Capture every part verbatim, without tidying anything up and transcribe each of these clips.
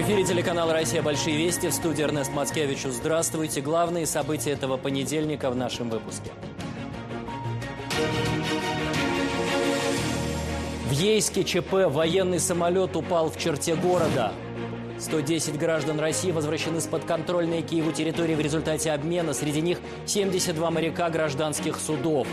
эфире телеканала «Россия. Большие вести». В студии Эрнест Мацкевичус. Здравствуйте. Главные события этого понедельника в нашем выпуске. В Ейске ЧП. Военный самолет упал в черте города. сто десять граждан России возвращены с подконтрольной Киеву территории в результате обмена. Среди них семьдесят два моряка гражданских судов.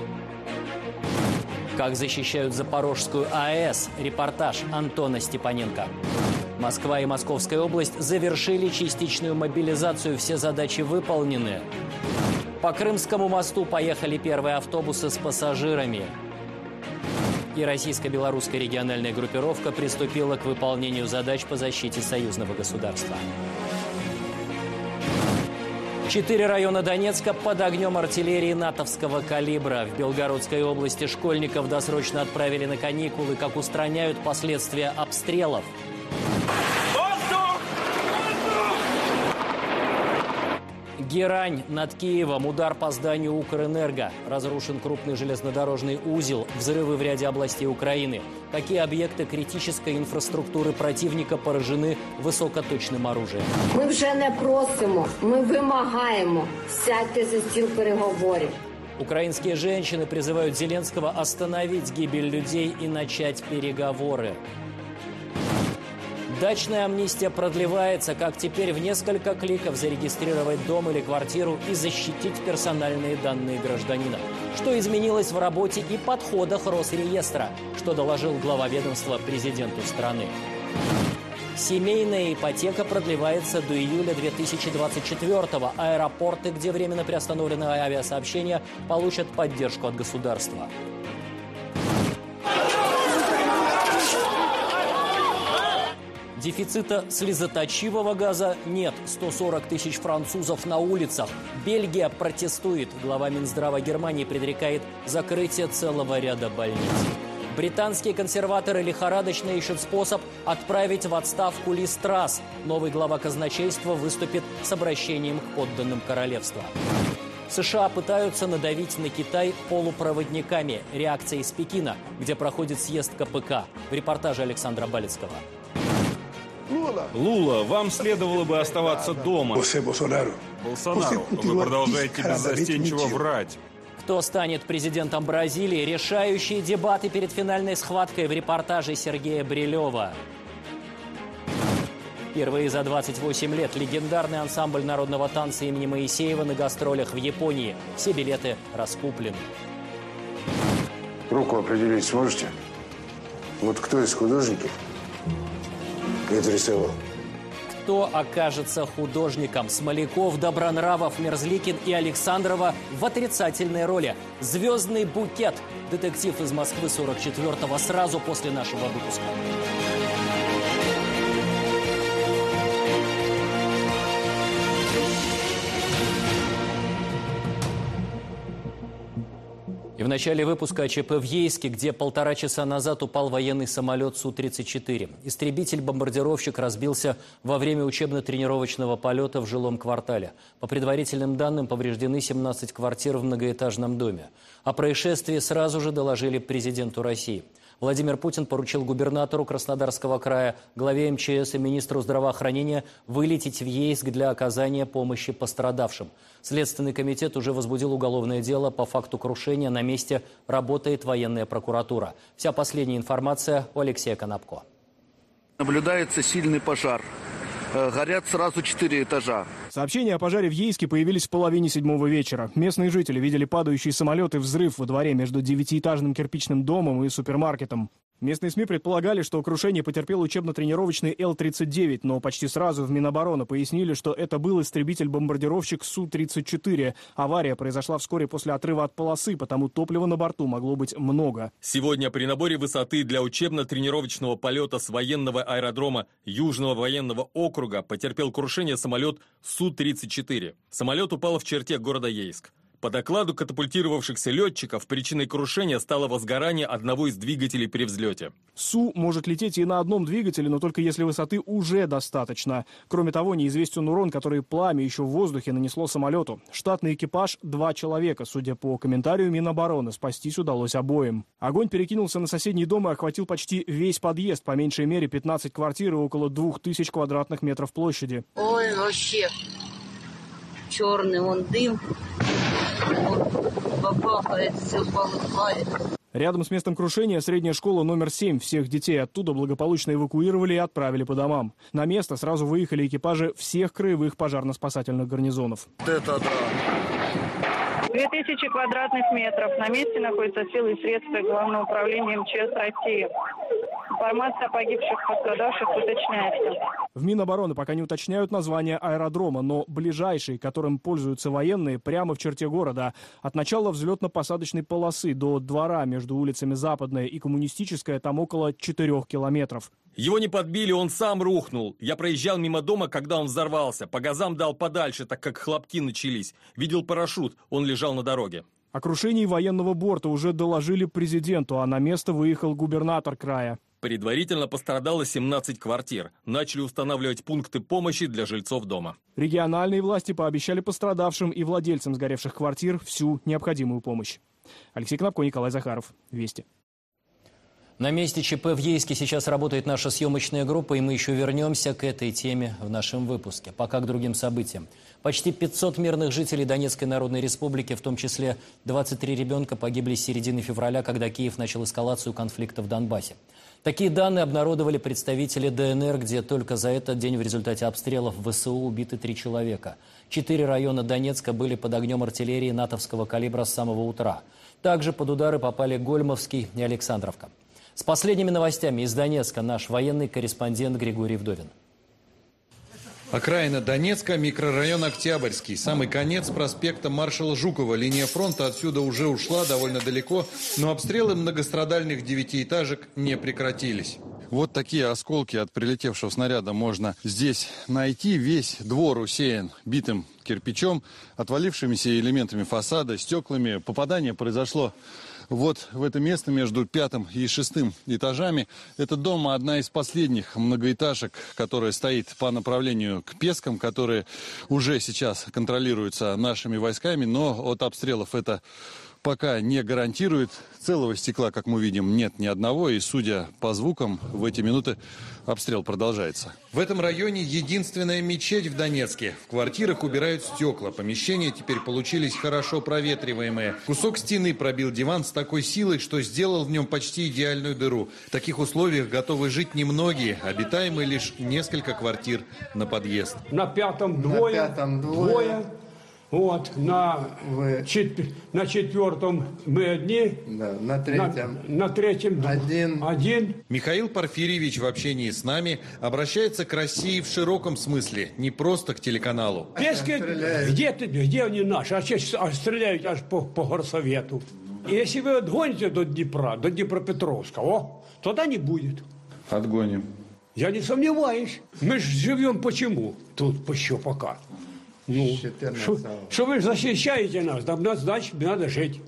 Как защищают Запорожскую АЭС. Репортаж Антона Степаненко. Москва и Московская область завершили частичную мобилизацию. Все задачи выполнены. По Крымскому мосту поехали первые автобусы с пассажирами. И российско-белорусская региональная группировка приступила к выполнению задач по защите союзного государства. Четыре района Донецка под огнем артиллерии натовского калибра. В Белгородской области школьников досрочно отправили на каникулы. Как устраняют последствия обстрелов. Герань над Киевом. Удар по зданию Укрэнерго. Разрушен крупный железнодорожный узел. Взрывы в ряде областей Украины. Какие объекты критической инфраструктуры противника поражены высокоточным оружием? Ми вже не просимо, ми вимагаємо. Сядьте за стіл переговорів. Украинские женщины призывают Зеленского остановить гибель людей и начать переговоры. Дачная амнистия продлевается. Как теперь в несколько кликов зарегистрировать дом или квартиру и защитить персональные данные гражданина? Что изменилось в работе и подходах Росреестра? Что доложил глава ведомства президенту страны? Семейная ипотека продлевается до июля две тысячи двадцать четвёртого. Аэропорты, где временно приостановлены авиасообщения, получат поддержку от государства. Дефицита слезоточивого газа нет. сто сорок тысяч французов на улицах. Бельгия протестует. Глава Минздрава Германии предрекает закрытие целого ряда больниц. Британские консерваторы лихорадочно ищут способ отправить в отставку Лиз Трасс. Новый глава казначейства выступит с обращением к подданным королевства. США пытаются надавить на Китай полупроводниками. Реакция из Пекина, где проходит съезд ка пэ ка. В репортаже Александра Балецкого. Лула, вам следовало бы оставаться дома. Болсонару, вы продолжаете беззастенчиво врать. Кто станет президентом Бразилии? Решающие дебаты перед финальной схваткой в репортаже Сергея Брилева. Впервые за двадцать восемь лет легендарный ансамбль народного танца имени Моисеева на гастролях в Японии. Все билеты раскуплены. Руку определить сможете? Вот кто из художников это рисовал? Кто окажется художником? Смоляков, Добронравов, Мерзликин и Александрова в отрицательной роли. «Звездный букет». Детектив из Москвы сорок четвёртого сразу после нашего выпуска. И в начале выпуска о ЧП в Ейске, где полтора часа назад упал военный самолет Су тридцать четыре. Истребитель-бомбардировщик разбился во время учебно-тренировочного полета в жилом квартале. По предварительным данным, повреждены семнадцать квартир в многоэтажном доме. О происшествии сразу же доложили президенту России. Владимир Путин поручил губернатору Краснодарского края, главе эм че эс и министру здравоохранения вылететь в Ейск для оказания помощи пострадавшим. Следственный комитет уже возбудил уголовное дело по факту крушения. На месте работает военная прокуратура. Вся последняя информация у Алексея Конопко. Наблюдается сильный пожар. Горят сразу четыре этажа. Сообщения о пожаре в Ейске появились в половине седьмого вечера. Местные жители видели падающий самолет и взрыв во дворе между девятиэтажным кирпичным домом и супермаркетом. Местные СМИ предполагали, что крушение потерпел учебно-тренировочный Эл тридцать девять, но почти сразу в Минобороны пояснили, что это был истребитель-бомбардировщик Су тридцать четыре. Авария произошла вскоре после отрыва от полосы, потому топлива на борту могло быть много. Сегодня при наборе высоты для учебно-тренировочного полета с военного аэродрома Южного военного округа потерпел крушение самолет Су тридцать четыре. Самолет упал в черте города Ейск. По докладу катапультировавшихся летчиков, причиной крушения стало возгорание одного из двигателей при взлете. Су может лететь и на одном двигателе, но только если высоты уже достаточно. Кроме того, неизвестен урон, который пламя еще в воздухе нанесло самолету. Штатный экипаж – два человека. Судя по комментарию Минобороны, спастись удалось обоим. Огонь перекинулся на соседний дом и охватил почти весь подъезд, по меньшей мере пятнадцать квартир и около двух тысяч квадратных метров площади. Ой, вообще черный вон дым. Бабахает, все полыхает. Рядом с местом крушения средняя школа номер семь. Всех детей оттуда благополучно эвакуировали и отправили по домам. На место сразу выехали экипажи всех краевых пожарно-спасательных гарнизонов. Это да. две тысячи квадратных метров. На месте находятся силы и средства Главного управления эм че эс России. Информация о погибших, пострадавших уточняется. В Минобороны пока не уточняют название аэродрома, но ближайший, которым пользуются военные, прямо в черте города. От начала взлетно-посадочной полосы до двора между улицами Западная и Коммунистическая там около четырех километров. Его не подбили, он сам рухнул. Я проезжал мимо дома, когда он взорвался. По газам дал подальше, так как хлопки начались. Видел парашют, он лежал на дороге. О крушении военного борта уже доложили президенту, а на место выехал губернатор края. Предварительно пострадало семнадцать квартир. Начали устанавливать пункты помощи для жильцов дома. Региональные власти пообещали пострадавшим и владельцам сгоревших квартир всю необходимую помощь. Алексей Кнопко, Николай Захаров. Вести. На месте ЧП в Ейске сейчас работает наша съемочная группа, и мы еще вернемся к этой теме в нашем выпуске. Пока к другим событиям. Почти пятьсот мирных жителей Донецкой Народной Республики, в том числе двадцать три ребенка, погибли с середины февраля, когда Киев начал эскалацию конфликта в Донбассе. Такие данные обнародовали представители Дэ Эн Эр, где только за этот день в результате обстрелов вэ эс у убиты три человека. Четыре района Донецка были под огнем артиллерии натовского калибра с самого утра. Также под удары попали Гольмовский и Александровка. С последними новостями из Донецка наш военный корреспондент Григорий Вдовин. Окраина Донецка, микрорайон Октябрьский. Самый конец проспекта маршала Жукова. Линия фронта отсюда уже ушла довольно далеко, но обстрелы многострадальных девятиэтажек не прекратились. Вот такие осколки от прилетевшего снаряда можно здесь найти. Весь двор усеян битым кирпичом, отвалившимися элементами фасада, стеклами. Попадание произошло вот в это место между пятым и шестым этажами. Этот дом одна из последних многоэтажек, которая стоит по направлению к Пескам, которые уже сейчас контролируются нашими войсками, но от обстрелов это пока не гарантирует. Целого стекла, как мы видим, нет ни одного, и, судя по звукам, в эти минуты обстрел продолжается. В этом районе единственная мечеть в Донецке. В квартирах убирают стекла. Помещения теперь получились хорошо проветриваемые. Кусок стены пробил диван с такой силой, что сделал в нем почти идеальную дыру. В таких условиях готовы жить немногие. Обитаемы лишь несколько квартир на подъезд. На пятом двое. На пятом двое. двое. Вот, на, Вы... чет... на четвертом мы одни. Да, на третьем. На, на третьем один. один. Михаил Порфирьевич в общении с нами обращается к России в широком смысле, не просто к телеканалу. Пески, где, ты, где они наши? А сейчас стреляют аж по, по горсовету. И если вы отгоните до Днепра, до Днепропетровска, о, тогда не будет. Отгоним. Я не сомневаюсь. Мы же живем почему? Тут еще пока. Ну, что вы защищаете нас, там нас, значит, надо жить.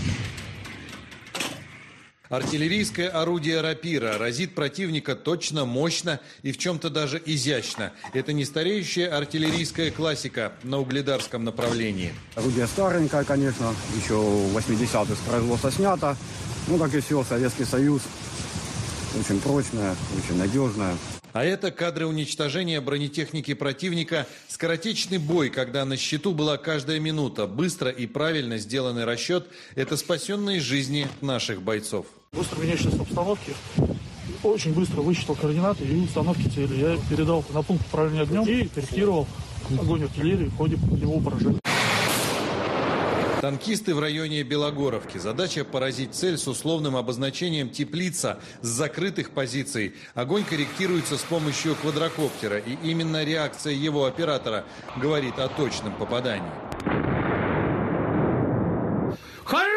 Артиллерийское орудие «Рапира» разит противника точно, мощно и в чем-то даже изящно. Это не стареющая артиллерийская классика на угледарском направлении. Орудие старенькое, конечно, еще восьмидесятых с производства снято. Ну, как и все, Советский Союз. Очень прочное, очень надежное. А это кадры уничтожения бронетехники противника. Скоротечный бой, когда на счету была каждая минута. Быстро и правильно сделанный расчет – это спасенные жизни наших бойцов. Быстро меняющейся обстановки. Очень быстро высчитал координаты и установки цели. Я передал на пункт управления огнем и корректировал огонь артиллерии в ходе его поражения. Танкисты в районе Белогоровки. Задача поразить цель с условным обозначением «теплица» с закрытых позиций. Огонь корректируется с помощью квадрокоптера, и именно реакция его оператора говорит о точном попадании. Хорош!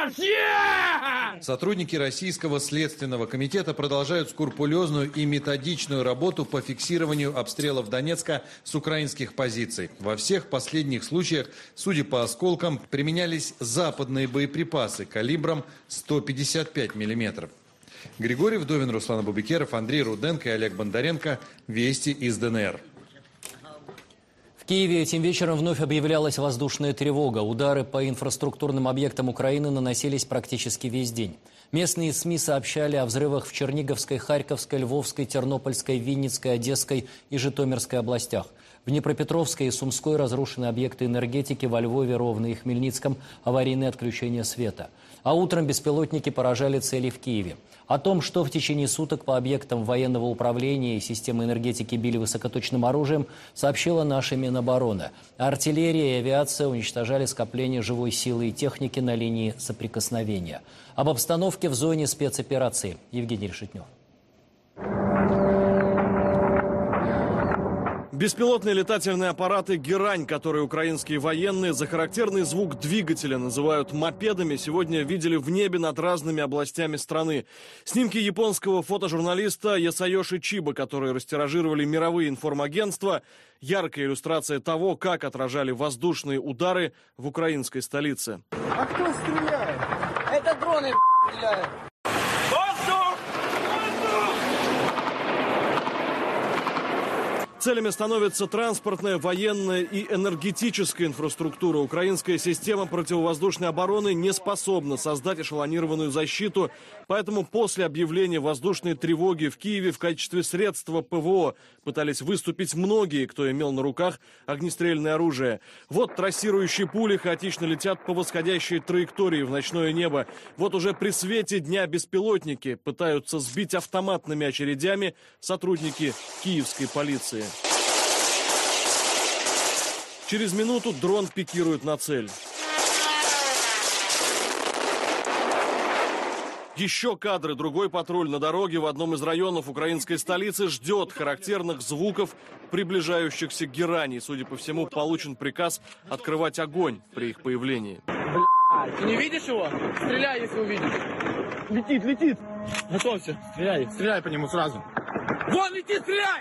Сотрудники Российского следственного комитета продолжают скрупулезную и методичную работу по фиксированию обстрелов Донецка с украинских позиций. Во всех последних случаях, судя по осколкам, применялись западные боеприпасы калибром сто пятьдесят пять миллиметров. Григорий Вдовин, Руслан Абубекеров, Андрей Руденко и Олег Бондаренко. Вести из ДНР. В Киеве этим вечером вновь объявлялась воздушная тревога. Удары по инфраструктурным объектам Украины наносились практически весь день. Местные СМИ сообщали о взрывах в Черниговской, Харьковской, Львовской, Тернопольской, Винницкой, Одесской и Житомирской областях. В Днепропетровской и Сумской разрушены объекты энергетики, во Львове, Ровно и Хмельницком аварийные отключения света. А утром беспилотники поражали цели в Киеве. О том, что в течение суток по объектам военного управления и системы энергетики били высокоточным оружием, сообщила наша Минобороны. Артиллерия и авиация уничтожали скопление живой силы и техники на линии соприкосновения. Об обстановке в зоне спецоперации. Евгений Решетнев. Беспилотные летательные аппараты «Герань», которые украинские военные за характерный звук двигателя называют мопедами, сегодня видели в небе над разными областями страны. Снимки японского фотожурналиста Ясайоши Чиба, которые растиражировали мировые информагентства, яркая иллюстрация того, как отражали воздушные удары в украинской столице. А кто стреляет? Это дроны стреляют. Целями становится транспортная, военная и энергетическая инфраструктура. Украинская система противовоздушной обороны не способна создать эшелонированную защиту, поэтому после объявления воздушной тревоги в Киеве в качестве средства ПВО пытались выступить многие, кто имел на руках огнестрельное оружие. Вот трассирующие пули хаотично летят по восходящей траектории в ночное небо. Вот уже при свете дня беспилотники пытаются сбить автоматными очередями сотрудники киевской полиции. Через минуту дрон пикирует на цель. Еще кадры. Другой патруль на дороге в одном из районов украинской столицы ждет характерных звуков приближающихся гераней. Судя по всему, получен приказ открывать огонь при их появлении. Бля, ты не видишь его? Стреляй, если увидишь. Летит, летит. Готовься. Стреляй, стреляй по нему сразу. Вон летит, стреляй!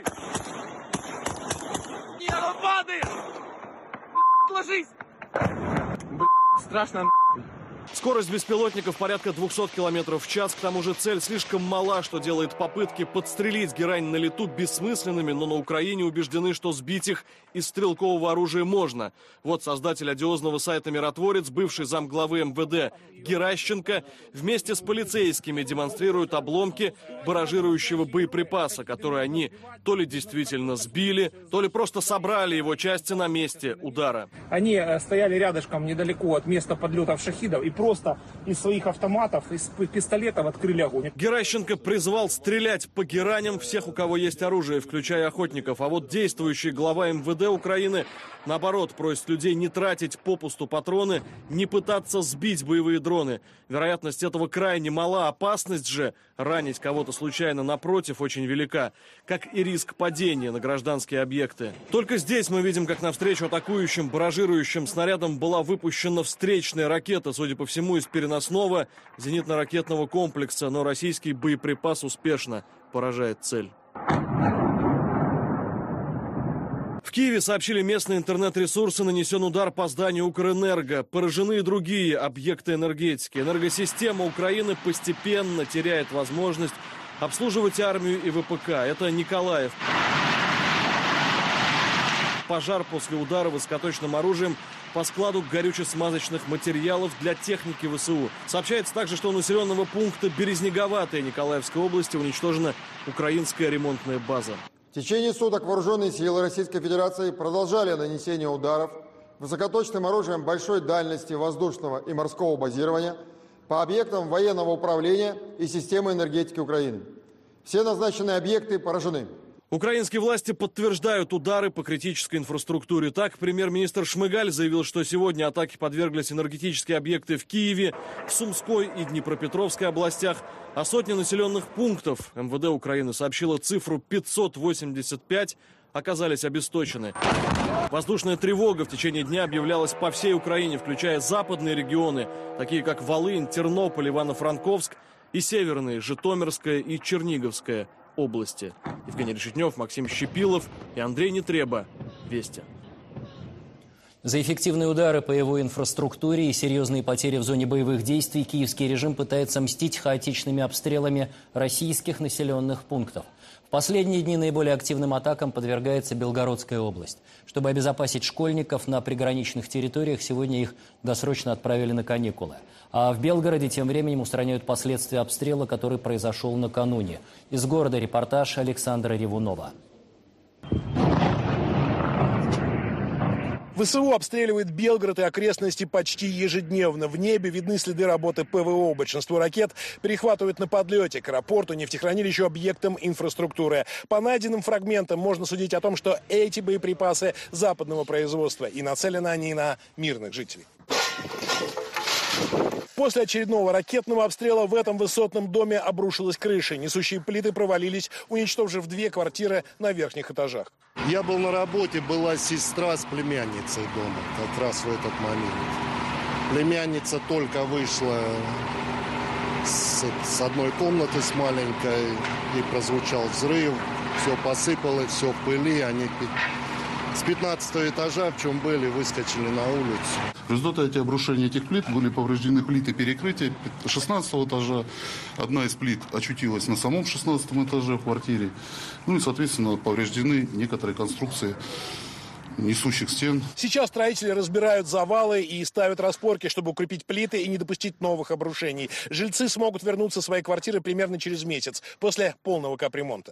Нет, он падает! Ложись! Бля, страшно. Скорость беспилотников порядка двухсот километров в час. К тому же цель слишком мала, что делает попытки подстрелить герань на лету бессмысленными, но на Украине убеждены, что сбить их из стрелкового оружия можно. Вот создатель одиозного сайта «Миротворец», бывший замглавы эм вэ дэ Геращенко, вместе с полицейскими демонстрирует обломки баражирующего боеприпаса, который они то ли действительно сбили, то ли просто собрали его части на месте удара. Они стояли рядышком недалеко от места подлетов шахидов и просто из своих автоматов, из пистолетов открыли огонь. Геращенко призвал стрелять по гераням всех, у кого есть оружие, включая охотников. А вот действующий глава эм вэ дэ Украины, наоборот, просит людей не тратить попусту патроны, не пытаться сбить боевые дроны. Вероятность этого крайне мала, опасность же ранить кого-то случайно, напротив, очень велика, как и риск падения на гражданские объекты. Только здесь мы видим, как навстречу атакующим баражирующим снарядам была выпущена встречная ракета, судя по всему, из переносного зенитно-ракетного комплекса, но российский боеприпас успешно поражает цель. В Киеве, сообщили местные интернет-ресурсы, нанесен удар по зданию Укрэнерго. Поражены и другие объекты энергетики. Энергосистема Украины постепенно теряет возможность обслуживать армию и вэ пэ ка. Это Николаев. Пожар после удара высокоточным оружием по складу горюче-смазочных материалов для техники вэ эс у. Сообщается также, что у населенного пункта Березнеговатая Николаевской области уничтожена украинская ремонтная база. В течение суток вооруженные силы Российской Федерации продолжали нанесение ударов высокоточным оружием большой дальности воздушного и морского базирования по объектам военного управления и системы энергетики Украины. Все назначенные объекты поражены. Украинские власти подтверждают удары по критической инфраструктуре. Так, премьер-министр Шмыгаль заявил, что сегодня атаке подверглись энергетические объекты в Киеве, в Сумской и Днепропетровской областях, а сотни населенных пунктов, МВД Украины сообщила цифру пятьсот восемьдесят пять, оказались обесточены. Воздушная тревога в течение дня объявлялась по всей Украине, включая западные регионы, такие как Волынь, Тернополь, Ивано-Франковск, и северные Житомирская и Черниговская области. Евгений Решетнев, Максим Щепилов и Андрей Нетреба. Вести. За эффективные удары по его инфраструктуре и серьезные потери в зоне боевых действий киевский режим пытается мстить хаотичными обстрелами российских населенных пунктов. В последние дни наиболее активным атакам подвергается Белгородская область. Чтобы обезопасить школьников на приграничных территориях, сегодня их досрочно отправили на каникулы. А в Белгороде тем временем устраняют последствия обстрела, который произошел накануне. Из города репортаж Александра Ревунова. ВСУ обстреливает Белгород и окрестности почти ежедневно. В небе видны следы работы ПВО. Большинство ракет перехватывают на подлете к аэропорту, нефтехранилищу, объектам инфраструктуры. По найденным фрагментам можно судить о том, что эти боеприпасы западного производства, и нацелены они на мирных жителей. После очередного ракетного обстрела в этом высотном доме обрушилась крыша. Несущие плиты провалились, уничтожив две квартиры на верхних этажах. Я был на работе, была сестра с племянницей дома как раз в этот момент. Племянница только вышла с, с одной комнаты, с маленькой, и прозвучал взрыв. Все посыпалось, все в пыли. Они с пятнадцатого этажа, в чем были, выскочили на улицу. В результате обрушения этих плит были повреждены плиты перекрытия шестнадцатого этажа. Одна из плит очутилась на самом шестнадцатом этаже в квартире. Ну и, соответственно, повреждены некоторые конструкции несущих стен. Сейчас строители разбирают завалы и ставят распорки, чтобы укрепить плиты и не допустить новых обрушений. Жильцы смогут вернуться в свои квартиры примерно через месяц, после полного капремонта.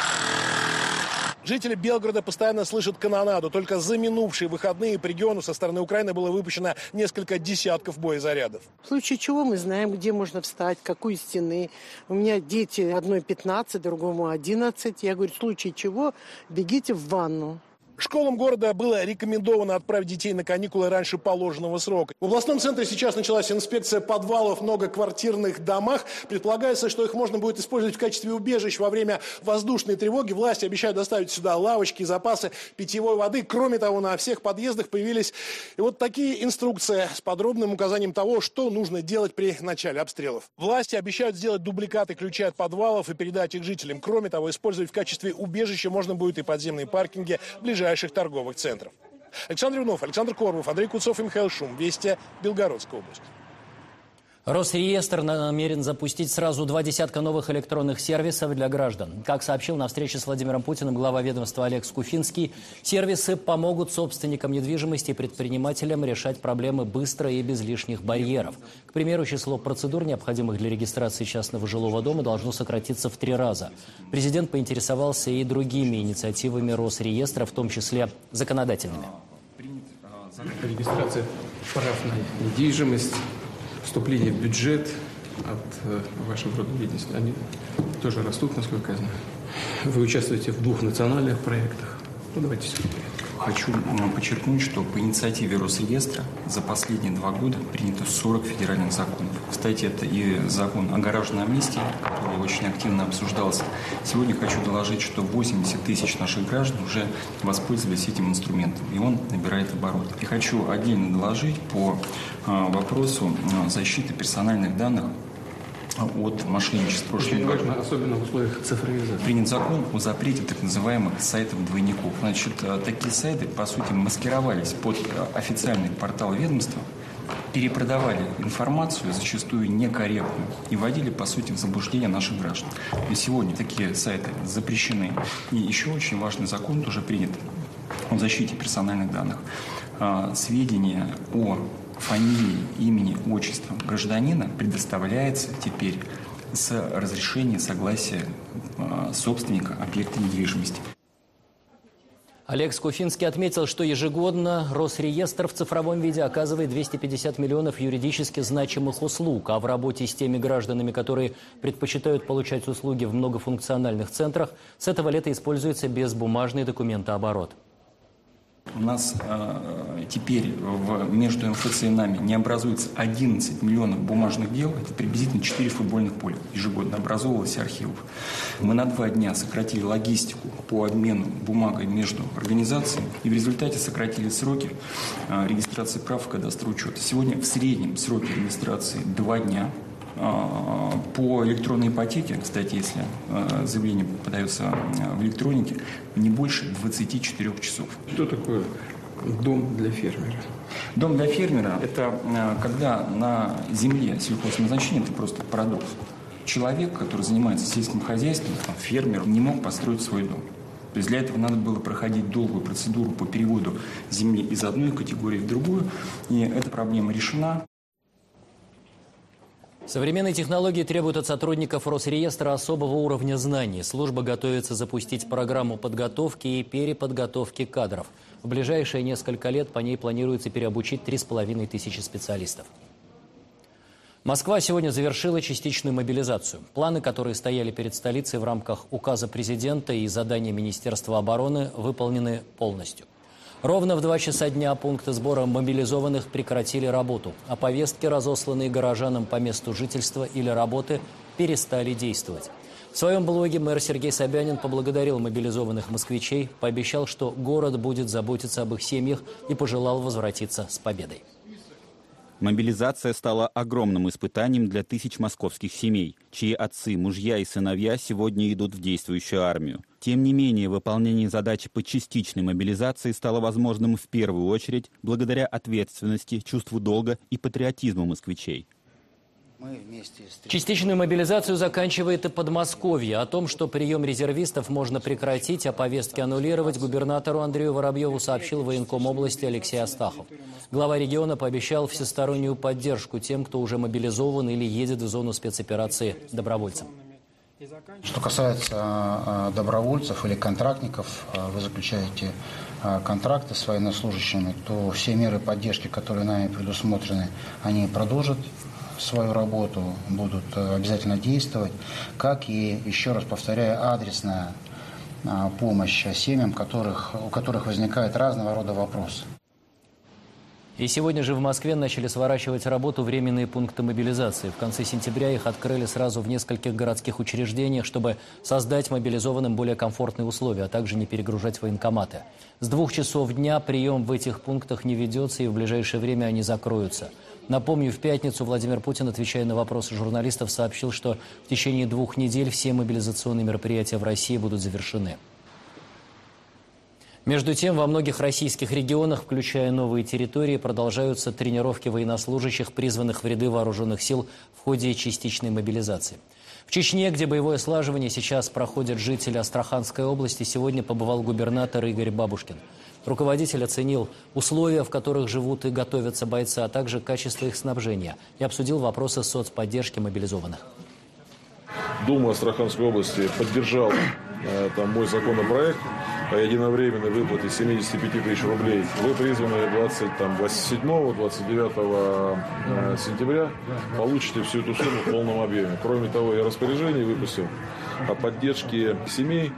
Жители Белгорода постоянно слышат канонаду. Только за минувшие выходные по региону со стороны Украины было выпущено несколько десятков боезарядов. В случае чего мы знаем, где можно встать, какой стены. У меня дети, одной пятнадцать, другому одиннадцать. Я говорю, в случае чего бегите в ванну. Школам города было рекомендовано отправить детей на каникулы раньше положенного срока. В областном центре сейчас началась инспекция подвалов в многоквартирных домах. Предполагается, что их можно будет использовать в качестве убежищ во время воздушной тревоги. Власти обещают доставить сюда лавочки, запасы питьевой воды. Кроме того, на всех подъездах появились и вот такие инструкции с подробным указанием того, что нужно делать при начале обстрелов. Власти обещают сделать дубликаты ключей от подвалов и передать их жителям. Кроме того, использовать в качестве убежища можно будет и подземные паркинги ближайших торговых центров. Александр Иванов, Александр Коробов, Андрей Куцов и Михаил Шум. Вести, Белгородская область. Росреестр намерен запустить сразу два десятка новых электронных сервисов для граждан. Как сообщил на встрече с Владимиром Путиным глава ведомства Олег Скуфинский, сервисы помогут собственникам недвижимости и предпринимателям решать проблемы быстро и без лишних барьеров. К примеру, число процедур, необходимых для регистрации частного жилого дома, должно сократиться в три раза. Президент поинтересовался и другими инициативами Росреестра, в том числе законодательными. Регистрация прав на недвижимость, вступление в бюджет от э, вашего рода деятельности, они тоже растут, насколько я знаю. Вы участвуете в двух национальных проектах. Ну, давайте все по порядку. Хочу подчеркнуть, что по инициативе Росреестра за последние два года принято сорок федеральных законов. Кстати, это и закон о гаражной амнистии, который очень активно обсуждался. Сегодня хочу доложить, что восемьдесят тысяч наших граждан уже воспользовались этим инструментом, и он набирает обороты. И хочу отдельно доложить по вопросу защиты персональных данных от мошенничества. Очень важно, особенно в условиях цифровизации. Принят закон о запрете так называемых сайтов-двойников. Значит, такие сайты, по сути, маскировались под официальный портал ведомства, перепродавали информацию, зачастую некорректную, и вводили, по сути, в заблуждение наших граждан. И сегодня такие сайты запрещены. И еще очень важный закон тоже принят о защите персональных данных. Сведения о фамилии, имени, отчеством гражданина предоставляется теперь с разрешения, согласия собственника объекта недвижимости. Олег Скуфинский отметил, что ежегодно Росреестр в цифровом виде оказывает двести пятьдесят миллионов юридически значимых услуг, а в работе с теми гражданами, которые предпочитают получать услуги в многофункциональных центрах, с этого лета используется безбумажный документооборот. У нас э, теперь в, между эм эф цэ и нами не образуется одиннадцать миллионов бумажных дел. Это приблизительно четыре футбольных поля ежегодно образовывалось архивов. Мы на два дня сократили логистику по обмену бумагой между организациями и в результате сократили сроки э, регистрации прав и кадастра учета. Сегодня в среднем сроки регистрации два дня. По электронной ипотеке, кстати, если заявление подается в электронике, не больше двадцати четырёх часов. Что такое дом для фермера? Дом для фермера – это когда на земле сельхозназначения, это просто продукт. Человек, который занимается сельским хозяйством, фермер, не мог построить свой дом. То есть для этого надо было проходить долгую процедуру по переводу земли из одной категории в другую, и эта проблема решена. Современные технологии требуют от сотрудников Росреестра особого уровня знаний. Служба готовится запустить программу подготовки и переподготовки кадров. В ближайшие несколько лет по ней планируется переобучить три с половиной тысячи специалистов. Москва сегодня завершила частичную мобилизацию. Планы, которые стояли перед столицей в рамках указа президента и задания Министерства обороны, выполнены полностью. Ровно в два часа дня пункты сбора мобилизованных прекратили работу, а повестки, разосланные горожанам по месту жительства или работы, перестали действовать. В своем блоге мэр Сергей Собянин поблагодарил мобилизованных москвичей, пообещал, что город будет заботиться об их семьях и пожелал возвратиться с победой. Мобилизация стала огромным испытанием для тысяч московских семей, чьи отцы, мужья и сыновья сегодня идут в действующую армию. Тем не менее, выполнение задачи по частичной мобилизации стало возможным в первую очередь благодаря ответственности, чувству долга и патриотизму москвичей. Частичную мобилизацию заканчивает и Подмосковье. О том, что прием резервистов можно прекратить, а повестки аннулировать, губернатору Андрею Воробьеву сообщил военком области Алексей Астахов. Глава региона пообещал всестороннюю поддержку тем, кто уже мобилизован или едет в зону спецоперации добровольцем. Что касается добровольцев или контрактников, вы заключаете контракты с военнослужащими, то все меры поддержки, которые нами предусмотрены, они продолжат свою работу, будут обязательно действовать, как и, еще раз повторяю, адресная помощь семьям, которых, у которых возникают разного рода вопросы. И сегодня же в Москве начали сворачивать работу временные пункты мобилизации. В конце сентября их открыли сразу в нескольких городских учреждениях, чтобы создать мобилизованным более комфортные условия, а также не перегружать военкоматы. С двух часов дня прием в этих пунктах не ведется, и в ближайшее время они закроются. Напомню, в пятницу Владимир Путин, отвечая на вопросы журналистов, сообщил, что в течение двух недель все мобилизационные мероприятия в России будут завершены. Между тем, во многих российских регионах, включая новые территории, продолжаются тренировки военнослужащих, призванных в ряды вооруженных сил в ходе частичной мобилизации. В Чечне, где боевое слаживание сейчас проходят жители Астраханской области, сегодня побывал губернатор Игорь Бабушкин. Руководитель оценил условия, в которых живут и готовятся бойцы, а также качество их снабжения, и обсудил вопросы соцподдержки мобилизованных. Дума Астраханской области поддержал э, там, мой законопроект о единовременной выплате семидесяти пяти тысяч рублей. Вы призваны двадцать седьмого — двадцать девятого сентября получите всю эту сумму в полном объеме. Кроме того, я распоряжение выпустил о поддержке семей.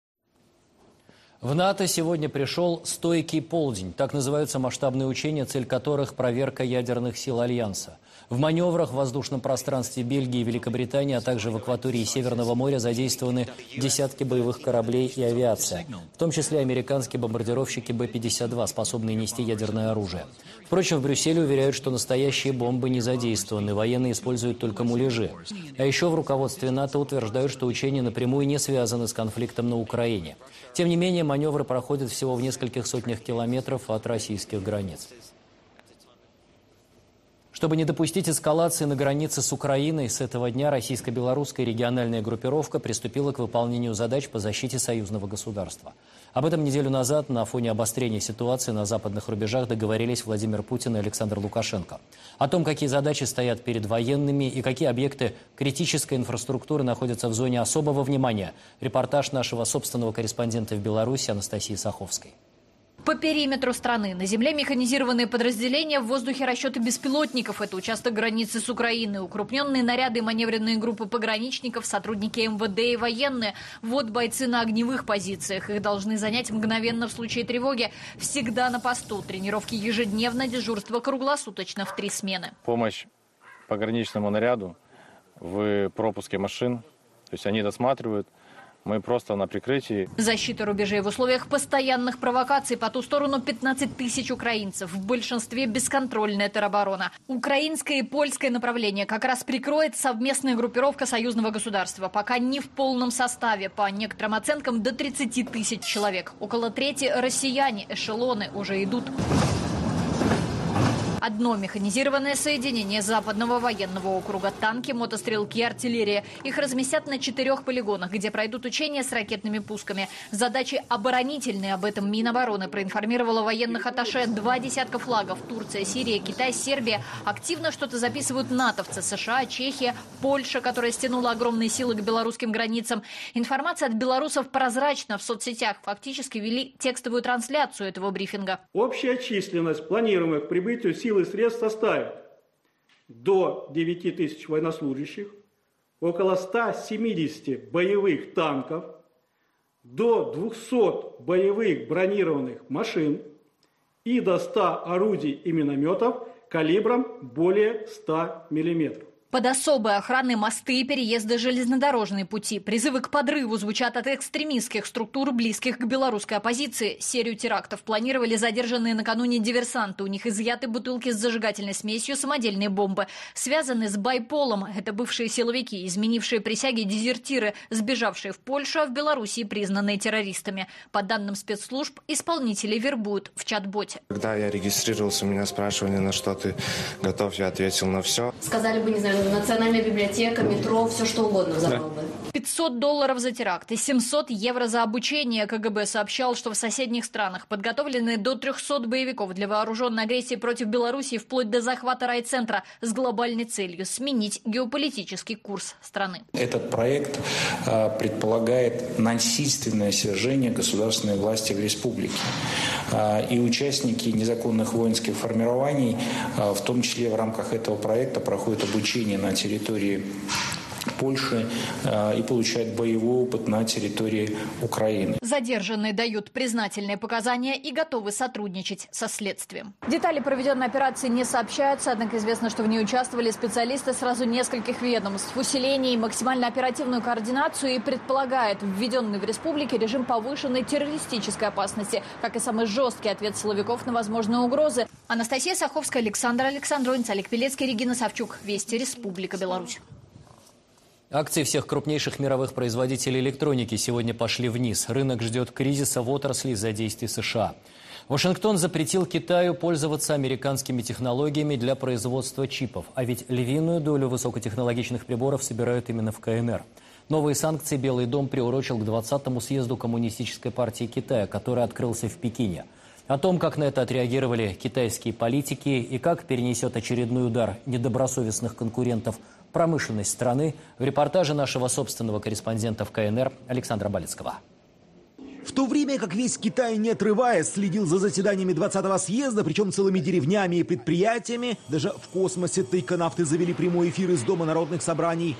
В НАТО сегодня пришел «Стойкий полдень». Так называются масштабные учения, цель которых – проверка ядерных сил Альянса. В маневрах в воздушном пространстве Бельгии и Великобритании, а также в акватории Северного моря задействованы десятки боевых кораблей и авиация, в том числе американские бомбардировщики Бэ пятьдесят два, способные нести ядерное оружие. Впрочем, в Брюсселе уверяют, что настоящие бомбы не задействованы, военные используют только муляжи. А еще в руководстве НАТО утверждают, что учения напрямую не связаны с конфликтом на Украине. Тем не менее, маневры проходят всего в нескольких сотнях километров от российских границ. Чтобы не допустить эскалации на границе с Украиной, с этого дня российско-белорусская региональная группировка приступила к выполнению задач по защите союзного государства. Об этом неделю назад на фоне обострения ситуации на западных рубежах договорились Владимир Путин и Александр Лукашенко. О том, какие задачи стоят перед военными и какие объекты критической инфраструктуры находятся в зоне особого внимания, репортаж нашего собственного корреспондента в Беларуси Анастасии Саховской. По периметру страны на земле механизированные подразделения, в воздухе расчеты беспилотников. Это участок границы с Украиной. Укрупненные наряды и маневренные группы пограничников, сотрудники эм вэ дэ и военные. Вот бойцы на огневых позициях. Их должны занять мгновенно в случае тревоги. Всегда на посту. Тренировки ежедневно, дежурство круглосуточно в три смены. Помощь пограничному наряду в пропуске машин. То есть они досматривают. Мы просто на прикрытии. Защита рубежей в условиях постоянных провокаций. По ту сторону пятнадцать тысяч украинцев. В большинстве бесконтрольная тероборона. Украинское и польское направление как раз прикроет совместная группировка союзного государства. Пока не в полном составе. По некоторым оценкам до тридцати тысяч человек. Около трети россияне. Эшелоны уже идут. Одно механизированное соединение Западного военного округа. Танки, мотострелки, артиллерия. Их разместят на четырех полигонах, где пройдут учения с ракетными пусками. Задачи оборонительные. Об этом Минобороны проинформировала военных атташе. Два десятка флагов. Турция, Сирия, Китай, Сербия. Активно что-то записывают натовцы. США, Чехия, Польша, которая стянула огромные силы к белорусским границам. Информация от белорусов прозрачна в соцсетях. Фактически вели текстовую трансляцию этого брифинга. Общая численность планируемых к прибытию сил и средств составит до девяти тысяч военнослужащих, около ста семидесяти боевых танков, до двухсот боевых бронированных машин и до ста орудий и минометов калибром более ста миллиметров. Под особой охраной мосты и переезды железнодорожные пути. Призывы к подрыву звучат от экстремистских структур, близких к белорусской оппозиции. Серию терактов планировали задержанные накануне диверсанты. У них изъяты бутылки с зажигательной смесью, самодельные бомбы. Связаны с байполом. Это бывшие силовики, изменившие присяги дезертиры, сбежавшие в Польшу, а в Белоруссии признанные террористами. По данным спецслужб, исполнителей вербуют в чат-боте. Когда я регистрировался, меня спрашивали, на что ты готов, я ответил на все. Сказали бы, не знаю, национальная библиотека, метро, все что угодно взорвал бы. пятьсот долларов за теракт и семьсот евро за обучение. ка гэ бэ сообщал, что в соседних странах подготовлены до трехсот боевиков для вооруженной агрессии против Белоруссии вплоть до захвата райцентра с глобальной целью сменить геополитический курс страны. Этот проект э, предполагает насильственное свержение государственной власти в республике. Э, и участники незаконных воинских формирований, э, в том числе в рамках этого проекта, проходят обучение на территории Польши э, и получают боевой опыт на территории Украины. Задержанные дают признательные показания и готовы сотрудничать со следствием. Детали проведенной операции не сообщаются, однако известно, что в ней участвовали специалисты сразу нескольких ведомств. Усиление и максимально оперативную координацию и предполагает введенный в республике режим повышенной террористической опасности, как и самый жесткий ответ силовиков на возможные угрозы. Анастасия Саховская, Александр Александрович, Олег Пелецкий, Регина Савчук. Вести, Республика Беларусь. Акции всех крупнейших мировых производителей электроники сегодня пошли вниз. Рынок ждет кризиса в отрасли из-за действий США. Вашингтон запретил Китаю пользоваться американскими технологиями для производства чипов. А ведь львиную долю высокотехнологичных приборов собирают именно в ка эн эр. Новые санкции Белый дом приурочил к двадцатому съезду Коммунистической партии Китая, который открылся в Пекине. О том, как на это отреагировали китайские политики и как перенесет очередной удар недобросовестных конкурентов промышленность страны, в репортаже нашего собственного корреспондента в ка эн эр Александра Балецкого. В то время как весь Китай, не отрываясь, следил за заседаниями двадцатого съезда, причем целыми деревнями и предприятиями, даже в космосе тайконавты завели прямой эфир из Дома народных собраний.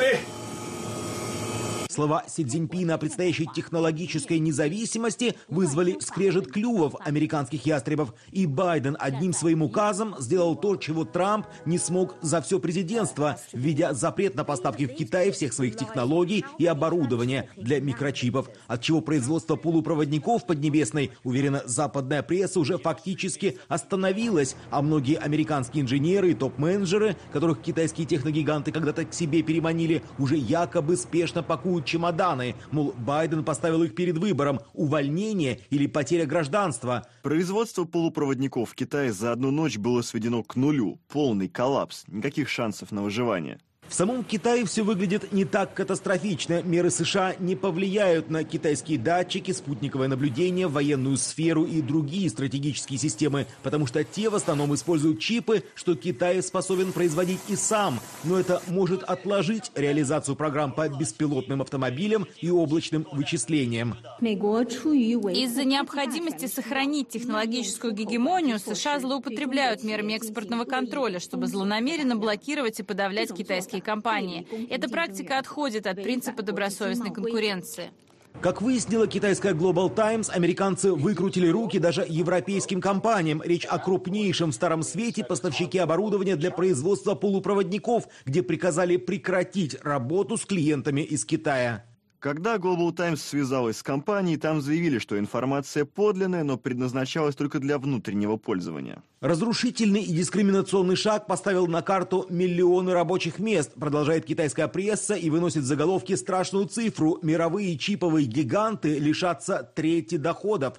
Слова Си Цзиньпина о предстоящей технологической независимости вызвали скрежет клювов американских ястребов. И Байден одним своим указом сделал то, чего Трамп не смог за все президентство, введя запрет на поставки в Китай всех своих технологий и оборудования для микрочипов, от чего производство полупроводников Поднебесной, уверена западная пресса, уже фактически остановилось, а многие американские инженеры и топ-менеджеры, которых китайские техногиганты когда-то к себе переманили, уже якобы спешно пакуют Трампом чемоданы. Мол, Байден поставил их перед выбором – увольнение или потеря гражданства. Производство полупроводников в Китае за одну ночь было сведено к нулю. Полный коллапс. Никаких шансов на выживание. В самом Китае все выглядит не так катастрофично. Меры США не повлияют на китайские датчики, спутниковое наблюдение, военную сферу и другие стратегические системы, потому что те в основном используют чипы, что Китай способен производить и сам. Но это может отложить реализацию программ по беспилотным автомобилям и облачным вычислениям. Из-за необходимости сохранить технологическую гегемонию США злоупотребляют мерами экспортного контроля, чтобы злонамеренно блокировать и подавлять китайские компании. Эта практика отходит от принципа добросовестной конкуренции. Как выяснила китайская Global Times, американцы выкрутили руки даже европейским компаниям. Речь о крупнейшем в Старом Свете поставщике оборудования для производства полупроводников, где приказали прекратить работу с клиентами из Китая. Когда Global Times связалась с компанией, там заявили, что информация подлинная, но предназначалась только для внутреннего пользования. Разрушительный и дискриминационный шаг поставил на карту миллионы рабочих мест, продолжает китайская пресса и выносит в заголовки страшную цифру. Мировые чиповые гиганты лишатся трети доходов.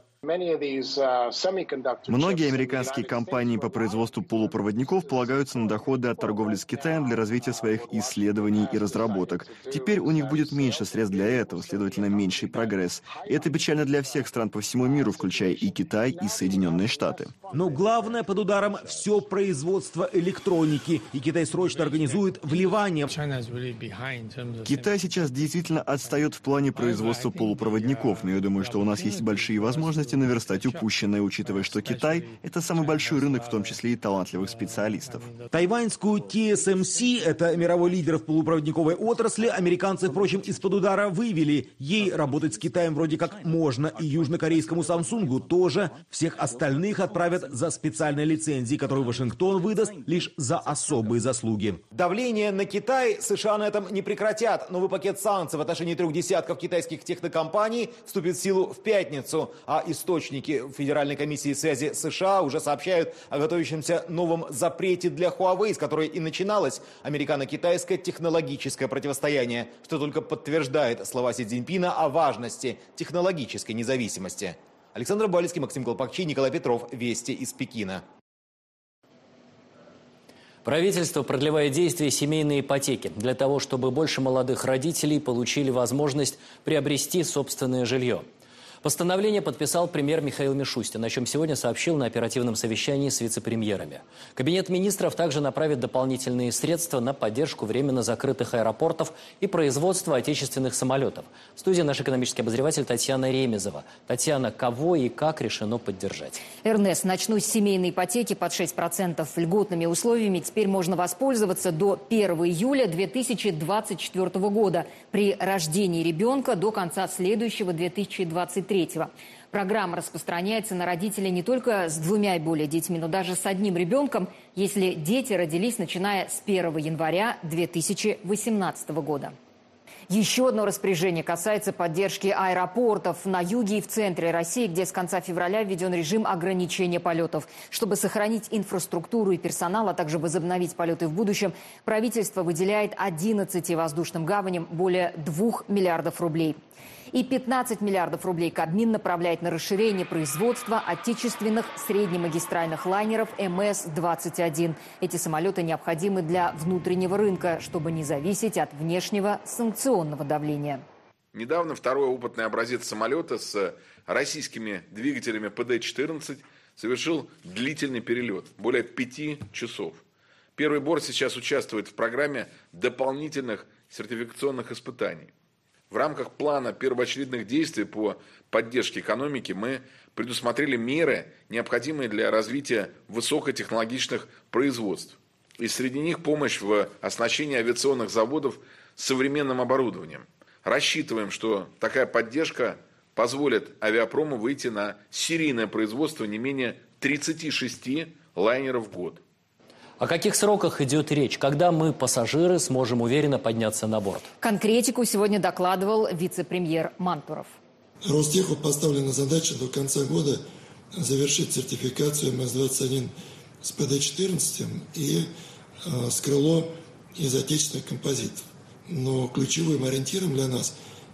Многие американские компании по производству полупроводников полагаются на доходы от торговли с Китаем для развития своих исследований и разработок. Теперь у них будет меньше средств для этого, следовательно, меньший прогресс. И это печально для всех стран по всему миру, включая и Китай, и Соединенные Штаты. Но главное под ударом все производство электроники, и Китай срочно организует вливание. Китай сейчас действительно отстает в плане производства полупроводников, но я думаю, что у нас есть большие возможности наверстать упущенное, учитывая, что Китай – это самый большой рынок, в том числе и талантливых специалистов. Тайваньскую ти эс эм си, это мировой лидер в полупроводниковой отрасли, американцы, впрочем, из-под удара вывели. Ей работать с Китаем вроде как можно, и южнокорейскому Samsung тоже. Всех остальных отправят за специальной лицензией, которую Вашингтон выдаст лишь за особые заслуги. Давление на Китай США на этом не прекратят. Новый пакет санкций в отношении трех десятков китайских технокомпаний вступит в силу в пятницу, а источники Федеральной комиссии связи США уже сообщают о готовящемся новом запрете для Huawei, с которой и начиналось американо-китайское технологическое противостояние, что только подтверждает слова Си Цзиньпина о важности технологической независимости. Александр Балицкий, Максим Колпакчи, Николай Петров. Вести из Пекина. Правительство продлевает действие семейной ипотеки для того, чтобы больше молодых родителей получили возможность приобрести собственное жилье. Постановление подписал премьер Михаил Мишустин, о чем сегодня сообщил на оперативном совещании с вице-премьерами. Кабинет министров также направит дополнительные средства на поддержку временно закрытых аэропортов и производство отечественных самолетов. В студии наш экономический обозреватель Татьяна Ремезова. Татьяна, кого и как решено поддержать? Эрнест, начну с семейной ипотеки под шесть процентов льготными условиями. Теперь можно воспользоваться до первого июля две тысячи двадцать четвёртого года. При рождении ребенка до конца следующего две тысячи двадцать третьего. Программа распространяется на родителей не только с двумя и более детьми, но даже с одним ребенком, если дети родились начиная с первого января две тысячи восемнадцатого года. Еще одно распоряжение касается поддержки аэропортов на юге и в центре России, где с конца февраля введен режим ограничения полетов. Чтобы сохранить инфраструктуру и персонал, а также возобновить полеты в будущем, правительство выделяет одиннадцати воздушным гаваням более двух миллиардов рублей. И пятнадцать миллиардов рублей Кабмин направляет на расширение производства отечественных среднемагистральных лайнеров эм эс двадцать один. Эти самолеты необходимы для внутреннего рынка, чтобы не зависеть от внешнего санкционного давления. Недавно второй опытный образец самолета с российскими двигателями пэ дэ четырнадцать совершил длительный перелет, более пяти часов. Первый борт сейчас участвует в программе дополнительных сертификационных испытаний. В рамках плана первоочередных действий по поддержке экономики мы предусмотрели меры, необходимые для развития высокотехнологичных производств. И среди них помощь в оснащении авиационных заводов современным оборудованием. Рассчитываем, что такая поддержка позволит авиапрому выйти на серийное производство не менее тридцати шести лайнеров в год. О каких сроках идет речь? Когда мы, пассажиры, сможем уверенно подняться на борт? Конкретику сегодня докладывал вице-премьер Мантуров. Ростеху поставлена задача до конца года завершить сертификацию эм эс двадцать один с пэ дэ четырнадцать и э, с крыло из отечественных композитов. Но ключевым ориентиром для нас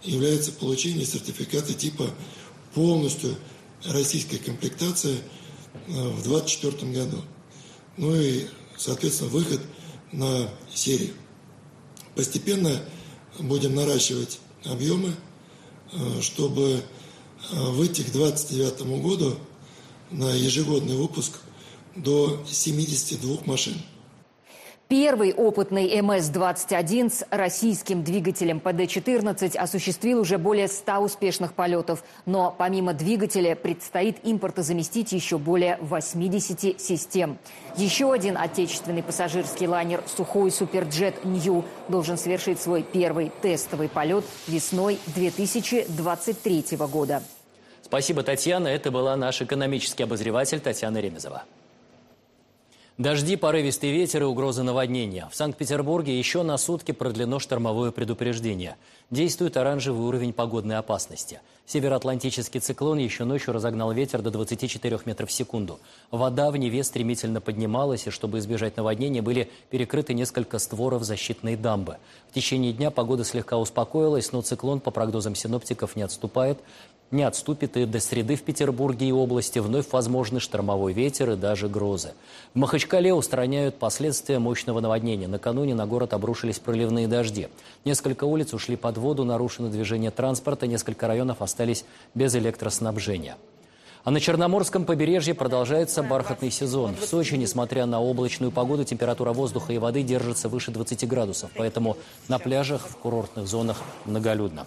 является получение сертификата типа полностью российская комплектация в две тысячи двадцать четвёртом году. Ну и, соответственно, выход на серию. Постепенно будем наращивать объемы, чтобы выйти к двадцать девятому году на ежегодный выпуск до семидесяти двух машин. Первый опытный эм эс двадцать один с российским двигателем пэ дэ четырнадцать осуществил уже более ста успешных полетов. Но помимо двигателя предстоит импортозаместить еще более восьмидесяти систем. Еще один отечественный пассажирский лайнер «Сухой Суперджет Нью» должен совершить свой первый тестовый полет весной две тысячи двадцать третьего года. Спасибо, Татьяна. Это была наш экономический обозреватель Татьяна Ремезова. Дожди, порывистый ветер и угроза наводнения. В Санкт-Петербурге еще на сутки продлено штормовое предупреждение. Действует оранжевый уровень погодной опасности. Североатлантический циклон еще ночью разогнал ветер до двадцати четырёх метров в секунду. Вода в Неве стремительно поднималась, и чтобы избежать наводнения, были перекрыты несколько створов защитной дамбы. В течение дня погода слегка успокоилась, но циклон, по прогнозам синоптиков, не отступает. Не отступит, и до среды в Петербурге и области вновь возможны штормовой ветер и даже грозы. В Махачкале устраняют последствия мощного наводнения. Накануне на город обрушились проливные дожди. Несколько улиц ушли под воду, нарушено движение транспорта, несколько районов остались без электроснабжения. А на Черноморском побережье продолжается бархатный сезон. В Сочи, несмотря на облачную погоду, температура воздуха и воды держится выше двадцати градусов. Поэтому на пляжах в курортных зонах многолюдно.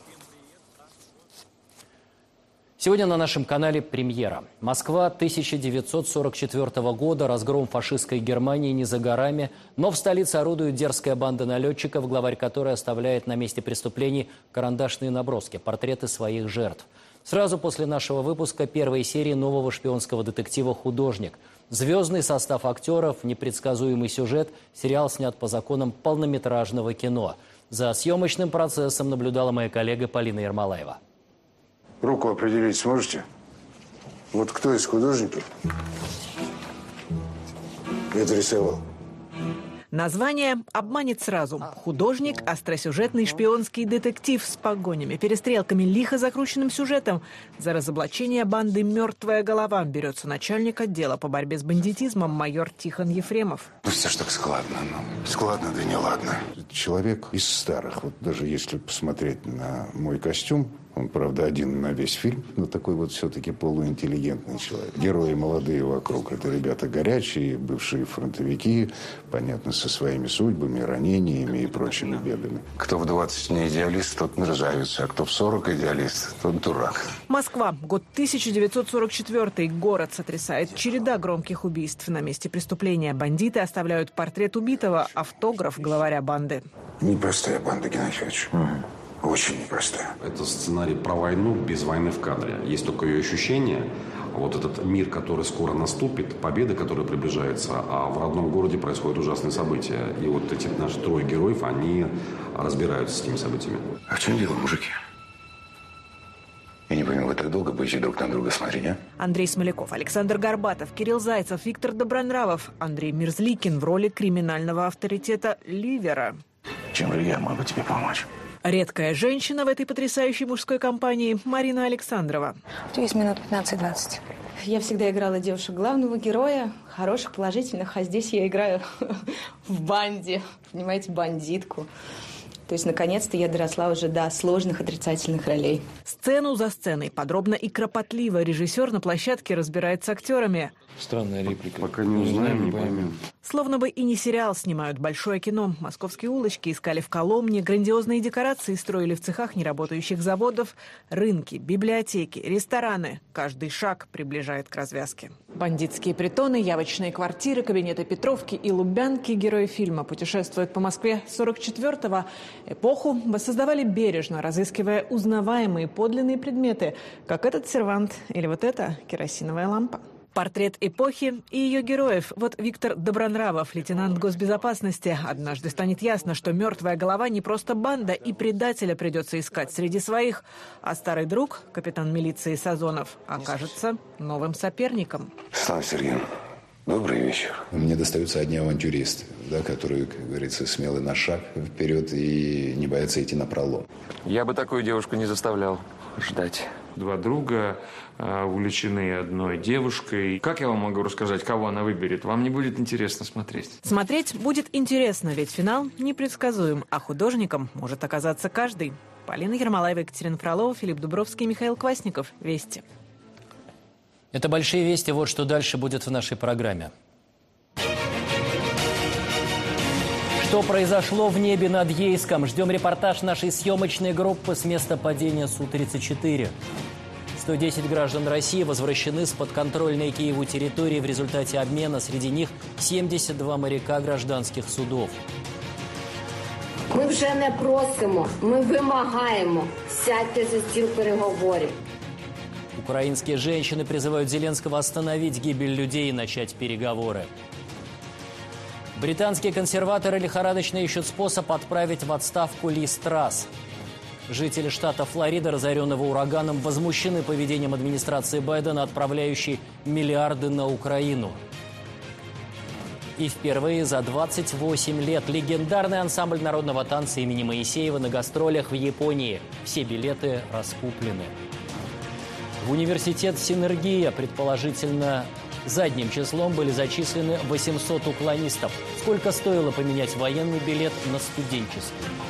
Сегодня на нашем канале премьера. Москва тысяча девятьсот сорок четвёртого года. Разгром фашистской Германии не за горами. Но в столице орудует дерзкая банда налетчиков, главарь которой оставляет на месте преступлений карандашные наброски, портреты своих жертв. Сразу после нашего выпуска первой серии нового шпионского детектива «Художник». Звездный состав актеров, непредсказуемый сюжет. Сериал снят по законам полнометражного кино. За съемочным процессом наблюдала моя коллега Полина Ермолаева. Руку определить сможете? Вот кто из художников это рисовал? Название обманет сразу. Художник – остросюжетный шпионский детектив с погонями, перестрелками, лихо закрученным сюжетом. За разоблачение банды «Мертвая голова» берется начальник отдела по борьбе с бандитизмом майор Тихон Ефремов. Ну, все ж так складно. Ну, складно, да не ладно. Человек из старых. Вот даже если посмотреть на мой костюм, он, правда, один на весь фильм, но такой вот все-таки полуинтеллигентный человек. Герои молодые вокруг – это ребята горячие, бывшие фронтовики, понятно, со своими судьбами, ранениями и прочими бедами. Кто в двадцать не идеалист, тот мерзавец, а кто в сорок идеалист, тот дурак. Москва. Год тысяча девятьсот сорок четвёртый. Город сотрясает череда громких убийств. На месте преступления бандиты оставляют портрет убитого, автограф главаря банды. Непростая банда, Геннадий Федорович. Угу. Очень непростая. Это сценарий про войну без войны в кадре. Есть только ее ощущение. Вот этот мир, который скоро наступит, победа, которая приближается, а в родном городе происходят ужасные события. И вот эти наши трое героев, они разбираются с этими событиями. А в чем дело, мужики? Я не понимаю, вы так долго будете друг на друга смотреть, а? Андрей Смоляков, Александр Горбатов, Кирилл Зайцев, Виктор Добронравов, Андрей Мерзликин в роли криминального авторитета Ливера. Чем же я могу тебе помочь? Редкая женщина в этой потрясающей мужской компании Марина Александрова. У тебя есть минут пятнадцать-двадцать. Я всегда играла девушек главного героя, хороших, положительных, а здесь я играю в банде, понимаете, бандитку. То есть, наконец-то, я доросла уже до сложных отрицательных ролей. Сцену за сценой, подробно и кропотливо, режиссер на площадке разбирает с актерами. Странная реплика. Пока не узнаем, не поймем. Словно бы и не сериал снимают, большое кино. Московские улочки искали в Коломне, грандиозные декорации строили в цехах неработающих заводов, рынки, библиотеки, рестораны. Каждый шаг приближает к развязке. Бандитские притоны, явочные квартиры, кабинеты Петровки и Лубянки. Герои фильма путешествуют по Москве сорок четвёртого. Эпоху воссоздавали бережно, разыскивая узнаваемые подлинные предметы, как этот сервант или вот эта керосиновая лампа. Портрет эпохи и ее героев. Вот Виктор Добронравов, лейтенант госбезопасности. Однажды станет ясно, что мертвая голова не просто банда, и предателя придется искать среди своих. А старый друг, капитан милиции Сазонов, окажется новым соперником. Слава Сергеевна, Добрый вечер. Мне достаются одни авантюристы, да, которые, как говорится, смелы на шаг вперед и не боятся идти напролом. Я бы такую девушку не заставлял ждать. Два друга э, увлечены одной девушкой. Как я вам могу рассказать, кого она выберет? Вам не будет интересно смотреть. Смотреть будет интересно, ведь финал непредсказуем, а художником может оказаться каждый. Полина Ермолаева, Екатерина Фролова, Филипп Дубровский, Михаил Квасников. Вести. Это «Большие вести». Вот что дальше будет в нашей программе. Что произошло в небе над Ейском? Ждем репортаж нашей съемочной группы с места падения Су тридцать четыре. сто десять граждан России возвращены с подконтрольной Киеву территории в результате обмена. Среди них семьдесят два моряка гражданских судов. Ми вже не просимо, ми вимагаємо. Сядьте за стіл переговорів. Украинские женщины призывают Зеленского остановить гибель людей и начать переговоры. Британские консерваторы лихорадочно ищут способ отправить в отставку Лиз Трасс. Жители штата Флорида, разоренного ураганом, возмущены поведением администрации Байдена, отправляющей миллиарды на Украину. И впервые за двадцать восемь лет легендарный ансамбль народного танца имени Моисеева на гастролях в Японии. Все билеты раскуплены. В университет «Синергия» предположительно задним числом были зачислены восемьсот уклонистов. Сколько стоило поменять военный билет на студенческий?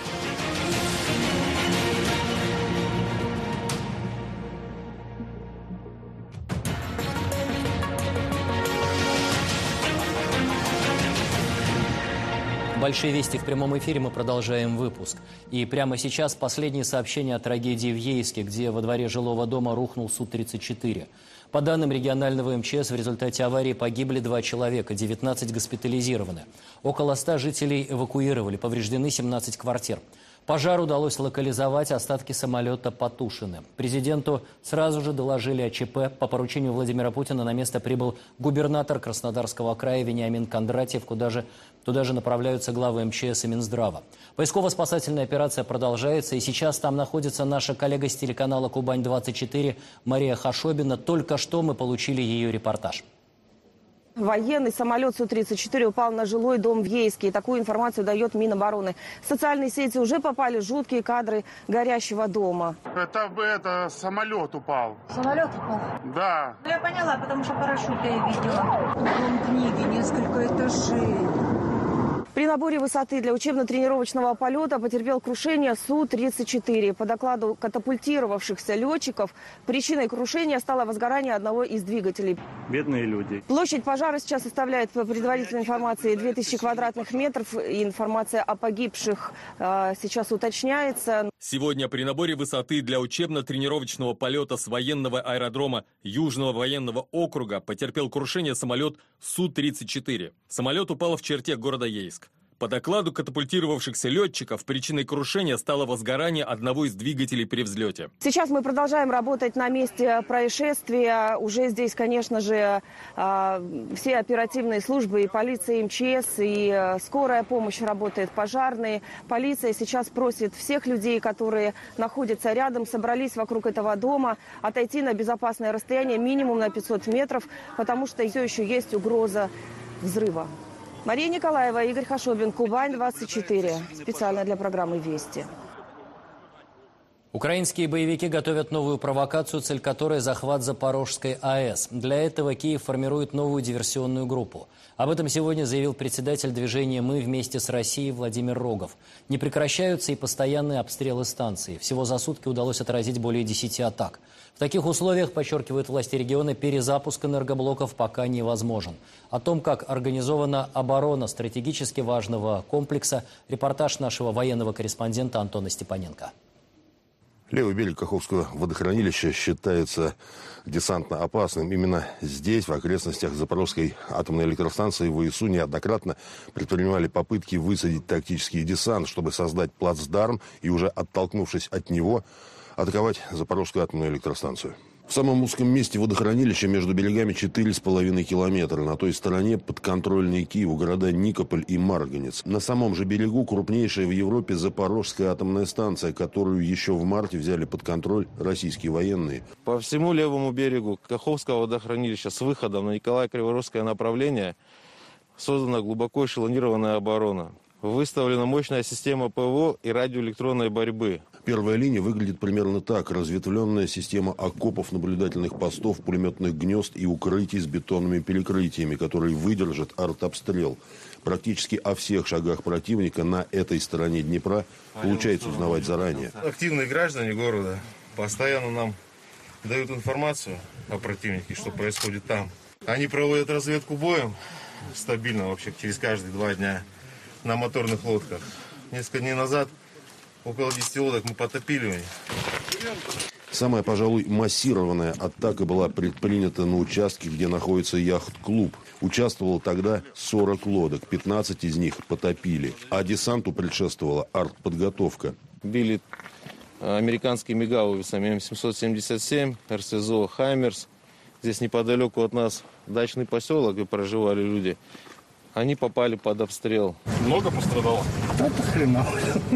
«Большие вести» в прямом эфире, мы продолжаем выпуск. И прямо сейчас последние сообщения о трагедии в Ейске, где во дворе жилого дома рухнул Су тридцать четыре. По данным регионального эм че эс, в результате аварии погибли два человека, девятнадцать госпитализированы. Около ста жителей эвакуировали, повреждены семнадцать квартир. Пожар удалось локализовать, остатки самолета потушены. Президенту сразу же доложили о ЧП. По поручению Владимира Путина на место прибыл губернатор Краснодарского края Вениамин Кондратьев, куда же, туда же направляются главы эм че эс и Минздрава. Поисково-спасательная операция продолжается, и сейчас там находится наша коллега с телеканала «Кубань двадцать четыре» Мария Хашобина. Только что мы получили ее репортаж. Военный самолет Су тридцать четыре упал на жилой дом в Ейске. И такую информацию дает Минобороны. В социальные сети уже попали жуткие кадры горящего дома. Это, это самолет упал. Самолет упал? Да. Ну, я поняла, потому что парашют я видела. Дом книги, несколько этажей. При наборе высоты для учебно-тренировочного полета потерпел крушение Су тридцать четыре. По докладу катапультировавшихся летчиков, причиной крушения стало возгорание одного из двигателей. Бедные люди. Площадь пожара сейчас составляет, по предварительной информации, две тысячи квадратных метров. И информация о погибших э, сейчас уточняется. Сегодня при наборе высоты для учебно-тренировочного полета с военного аэродрома Южного военного округа потерпел крушение самолет Су тридцать четыре. Самолет упал в черте города Ейск. По докладу катапультировавшихся летчиков, причиной крушения стало возгорание одного из двигателей при взлете. Сейчас мы продолжаем работать на месте происшествия. Уже здесь, конечно же, все оперативные службы, и полиция, и эм че эс, и скорая помощь работает, пожарные. Полиция сейчас просит всех людей, которые находятся рядом, собрались вокруг этого дома, отойти на безопасное расстояние минимум на пятьсот метров, потому что все еще есть угроза взрыва. Мария Николаева, Игорь Хашобин, Кубань двадцать четыре. Специально для программы «Вести». Украинские боевики готовят новую провокацию, цель которой – захват Запорожской АЭС. Для этого Киев формирует новую диверсионную группу. Об этом сегодня заявил председатель движения «Мы вместе с Россией» Владимир Рогов. Не прекращаются и постоянные обстрелы станции. Всего за сутки удалось отразить более десяти атак. В таких условиях, подчеркивают власти региона, перезапуск энергоблоков пока невозможен. О том, как организована оборона стратегически важного комплекса, репортаж нашего военного корреспондента Антона Степаненко. Левый берег Каховского водохранилища считается десантно опасным. Именно здесь, в окрестностях Запорожской атомной электростанции, ВСУ неоднократно предпринимали попытки высадить тактический десант, чтобы создать плацдарм и, уже оттолкнувшись от него, атаковать Запорожскую атомную электростанцию. В В самом узком месте водохранилища между берегами четыре с половиной километра. На той стороне подконтрольные Киеву города Никополь и Марганец. На самом же берегу крупнейшая в Европе Запорожская атомная станция, которую еще в марте взяли под контроль российские военные. По всему левому берегу Каховского водохранилища с выходом на Николаево-Криворожское направление создана глубоко эшелонированная оборона. Выставлена мощная система ПВО и радиоэлектронной борьбы. Первая линия выглядит примерно так. Разветвленная система окопов, наблюдательных постов, пулеметных гнезд и укрытий с бетонными перекрытиями, которые выдержат артобстрел. Практически о всех шагах противника на этой стороне Днепра получается узнавать заранее. Активные граждане города постоянно нам дают информацию о противнике, что происходит там. Они проводят разведку боем стабильно вообще через каждые два дня на моторных лодках. Несколько дней назад около десяти лодок мы потопили у них. Самая, пожалуй, массированная атака была предпринята на участке, где находится яхт-клуб. Участвовало тогда сорок лодок, пятнадцать из них потопили. А десанту предшествовала артподготовка. Били американскими гаубицами М семьсот семьдесят семь, эр эс зэ о «Хаймерс». Здесь неподалеку от нас дачный поселок, где проживали люди. Они попали под обстрел. Много пострадало? Да это хреново.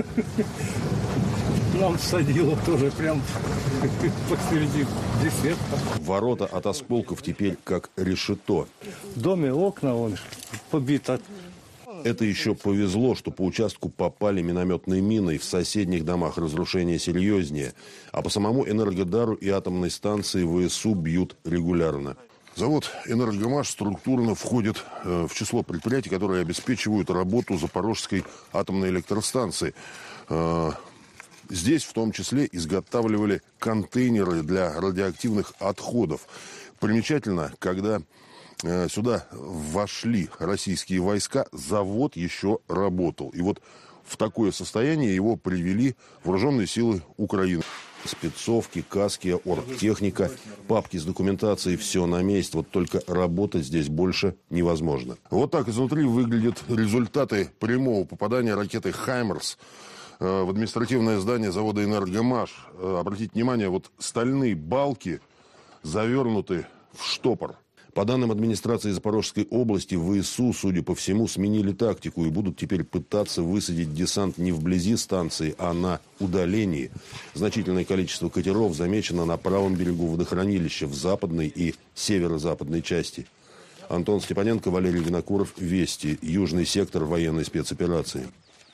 Нам всадило тоже прям посреди десятка. Ворота от осколков теперь как решето. В доме окна вон побито. Это еще повезло, что по участку попали минометной миной. В соседних домах разрушения серьезнее. А по самому Энергодару и атомной станции ВСУ бьют регулярно. Завод «Энергомаш» структурно входит в число предприятий, которые обеспечивают работу Запорожской атомной электростанции. Здесь в том числе изготавливали контейнеры для радиоактивных отходов. Примечательно, когда сюда вошли российские войска, завод еще работал. И вот в такое состояние его привели вооруженные силы Украины. Спецовки, каски, оргтехника, папки с документацией, все на месте. Вот только работать здесь больше невозможно. Вот так изнутри выглядят результаты прямого попадания ракеты «Хаймерс» в административное здание завода «Энергомаш». Обратите внимание, вот стальные балки завернуты в штопор. По данным администрации Запорожской области, ВСУ, судя по всему, сменили тактику и будут теперь пытаться высадить десант не вблизи станции, а на удалении. Значительное количество катеров замечено на правом берегу водохранилища в западной и северо-западной части. Антон Степаненко, Валерий Винокуров, Вести, Южный сектор военной спецоперации.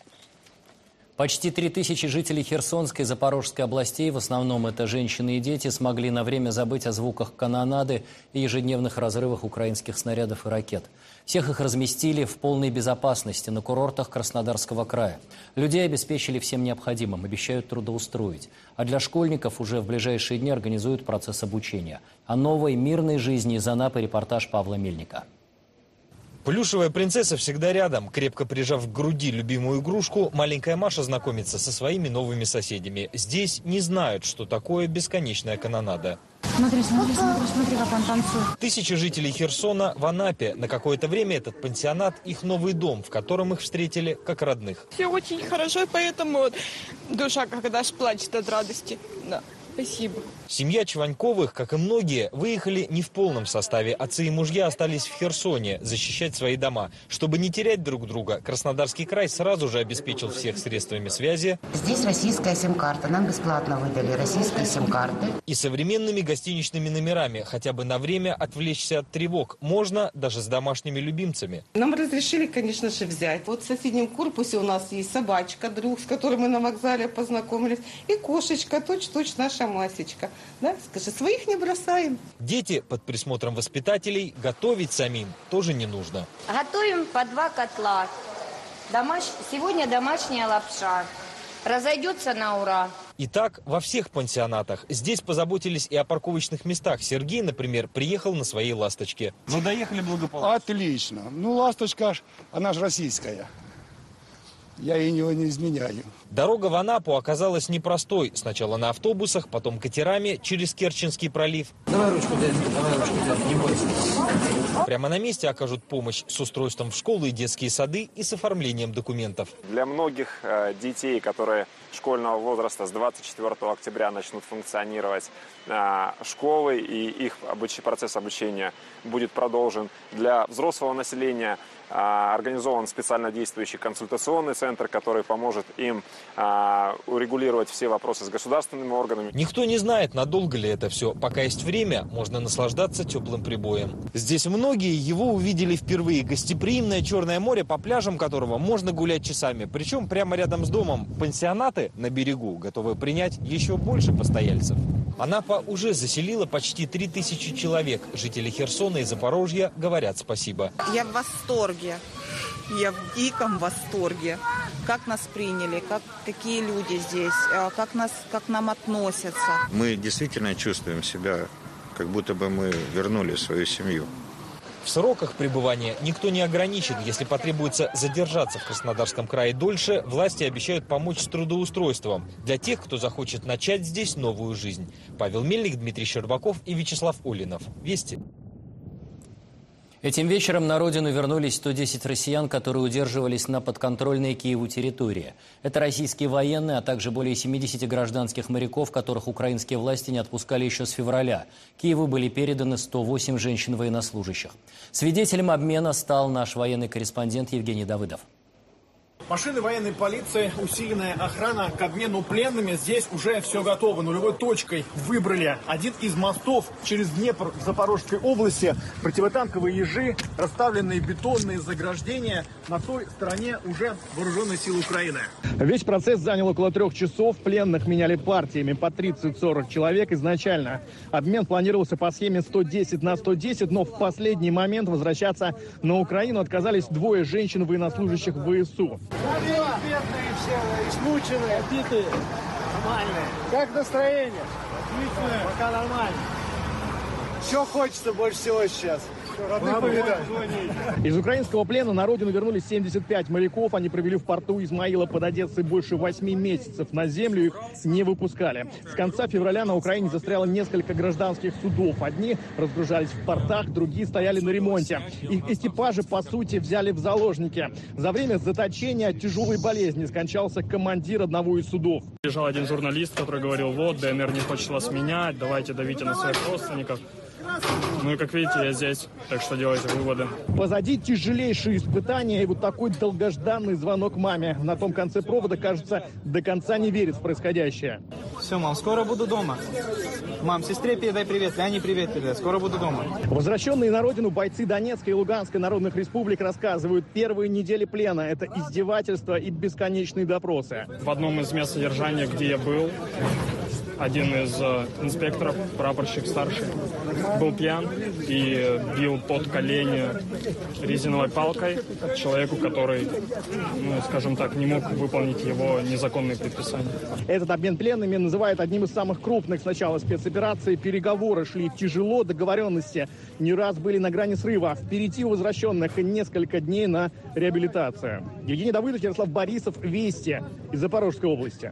Почти три тысячи жителей Херсонской и Запорожской областей, в основном это женщины и дети, смогли на время забыть о звуках канонады и ежедневных разрывах украинских снарядов и ракет. Всех их разместили в полной безопасности на курортах Краснодарского края. Людей обеспечили всем необходимым, обещают трудоустроить. А для школьников уже в ближайшие дни организуют процесс обучения. О новой мирной жизни из Анапы репортаж Павла Мельника. Плюшевая принцесса всегда рядом. Крепко прижав к груди любимую игрушку, маленькая Маша знакомится со своими новыми соседями. Здесь не знают, что такое бесконечная канонада. Смотри, смотри, смотри, смотри, как он танцует. Тысячи жителей Херсона в Анапе. На какое-то время этот пансионат – их новый дом, в котором их встретили как родных. Все очень хорошо, поэтому вот душа когда аж плачет от радости. Да. Спасибо. Семья Чваньковых, как и многие, выехали не в полном составе. Отцы и мужья остались в Херсоне защищать свои дома. Чтобы не терять друг друга, Краснодарский край сразу же обеспечил всех средствами связи. Здесь российская сим-карта. Нам бесплатно выдали российские сим-карты. И современными гостиничными номерами. Хотя бы на время отвлечься от тревог. Можно даже с домашними любимцами. Нам разрешили, конечно же, взять. Вот в соседнем корпусе у нас есть собачка, друг, с которым мы на вокзале познакомились. И кошечка, точь-точь наша Масечка. Да? Скажи, своих не бросаем. Дети под присмотром воспитателей, готовить самим тоже не нужно. Готовим по два котла. Домаш... Сегодня домашняя лапша. Разойдется на ура. И так во всех пансионатах. Здесь позаботились и о парковочных местах. Сергей, например, приехал на своей «Ласточке». Ну, доехали благополучно. Отлично. Ну, «Ласточка», она же российская. я и него не изменяю. Дорога в Анапу оказалась непростой. Сначала на автобусах, потом катерами через Керченский пролив. Давай ручку, дядя, давай ручку, дядя, не бойся. Прямо на месте окажут помощь с устройством в школы и детские сады и с оформлением документов. Для многих э, детей, которые школьного возраста с двадцать четвёртого октября начнут функционировать э, школы, и их обуч... процесс обучения будет продолжен. Для взрослого населения э, организован специально действующий консультационный центр, который поможет им э, урегулировать все вопросы с государственными органами. Никто не знает, надолго ли это все. Пока есть время, можно наслаждаться теплым прибоем. Здесь многие его увидели впервые. Гостеприимное Черное море, по пляжам которого можно гулять часами. Причем прямо рядом с домом. Пансионаты на берегу готовы принять еще больше постояльцев. Анапа уже заселила почти три тысячи человек. Жители Херсона и Запорожья говорят спасибо. Я в восторге. Я в диком восторге. Как нас приняли, как, какие люди здесь, как, нас, как к нам относятся. Мы действительно чувствуем себя, как будто бы мы вернули свою семью. В сроках пребывания никто не ограничен. Если потребуется задержаться в Краснодарском крае дольше, власти обещают помочь с трудоустройством для тех, кто захочет начать здесь новую жизнь. Павел Мельник, Дмитрий Щербаков и Вячеслав Улинов. Вести. Этим вечером на родину вернулись сто десять россиян, которые удерживались на подконтрольной Киеву территории. Это российские военные, а также более семидесяти гражданских моряков, которых украинские власти не отпускали еще с февраля. Киеву были переданы сто восемь женщин-военнослужащих. Свидетелем обмена стал наш военный корреспондент Евгений Давыдов. Машины военной полиции, усиленная охрана к обмену пленными. Здесь уже все готово. Нулевой точкой выбрали один из мостов через Днепр в Запорожской области. Противотанковые ежи, расставленные бетонные заграждения. На той стороне уже вооруженные силы Украины. Весь процесс занял около трех часов. Пленных меняли партиями по тридцать-сорок человек изначально. Обмен планировался по схеме сто десять на сто десять, но в последний момент возвращаться на Украину отказались двое женщин-военнослужащих ВСУ. Бедные все, измученные, битые. Нормальные. Как настроение? Отлично. Пока нормально. Что хочется больше всего сейчас? Из украинского плена на родину вернулись семьдесят пять моряков. Они провели в порту Измаила под Одессой больше восьми месяцев. На землю их не выпускали. С конца февраля на Украине застряло несколько гражданских судов. Одни разгружались в портах, другие стояли на ремонте. Их экипажи, по сути, взяли в заложники. За время заточения от тяжелой болезни скончался командир одного из судов. Лежал один журналист, который говорил: вот, ДНР не хочет вас менять, давайте давите на своих родственников. Ну и как видите, я здесь, так что делайте выводы. Позади тяжелейшие испытания и вот такой долгожданный звонок маме. На том конце провода, кажется, до конца не верит в происходящее. Все, мам, скоро буду дома. Мам, сестре передай привет, Ляне привет передай, скоро буду дома. Возвращенные на родину бойцы Донецкой и Луганской народных республик рассказывают: первые недели плена – это издевательства и бесконечные допросы. В одном из мест содержания, где я был, один из э, инспекторов, прапорщик старший, был пьян и бил под колени резиновой палкой человеку, который, ну, скажем так, не мог выполнить его незаконные предписания. Этот обмен пленными называют одним из самых крупных с начала спецоперации. Переговоры шли тяжело, договоренности не раз были на грани срыва. Впереди у возвращенных несколько дней на реабилитацию. Евгений Давыдов, Ярослав Борисов, Вести из Запорожской области.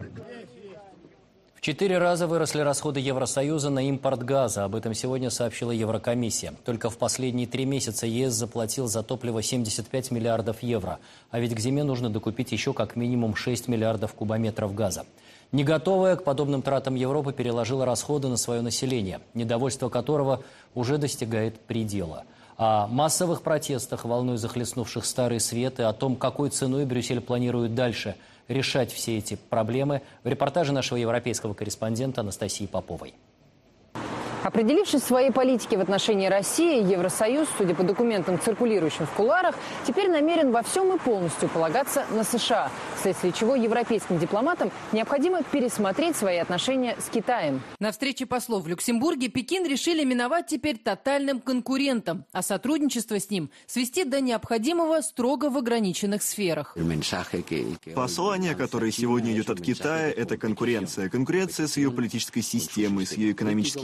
В четыре раза выросли расходы Евросоюза на импорт газа. Об этом сегодня сообщила Еврокомиссия. Только в последние три месяца ЕС заплатил за топливо семьдесят пять миллиардов евро. А ведь к зиме нужно докупить еще как минимум шесть миллиардов кубометров газа. Не готовая к подобным тратам Европа переложила расходы на свое население, недовольство которого уже достигает предела. О массовых протестах, волной захлестнувших Старый Свет, и о том, какой ценой Брюссель планирует дальше решать все эти проблемы, в репортаже нашего европейского корреспондента Анастасии Поповой. Определившись в своей политике в отношении России, Евросоюз, судя по документам, циркулирующим в кулуарах, теперь намерен во всем и полностью полагаться на США, вследствие чего европейским дипломатам необходимо пересмотреть свои отношения с Китаем. На встрече послов в Люксембурге Пекин решили именовать теперь тотальным конкурентом, а сотрудничество с ним свести до необходимого строго в ограниченных сферах. Послание, которое сегодня идет от Китая, это конкуренция. Конкуренция с ее политической системой, с ее экономическими успехами,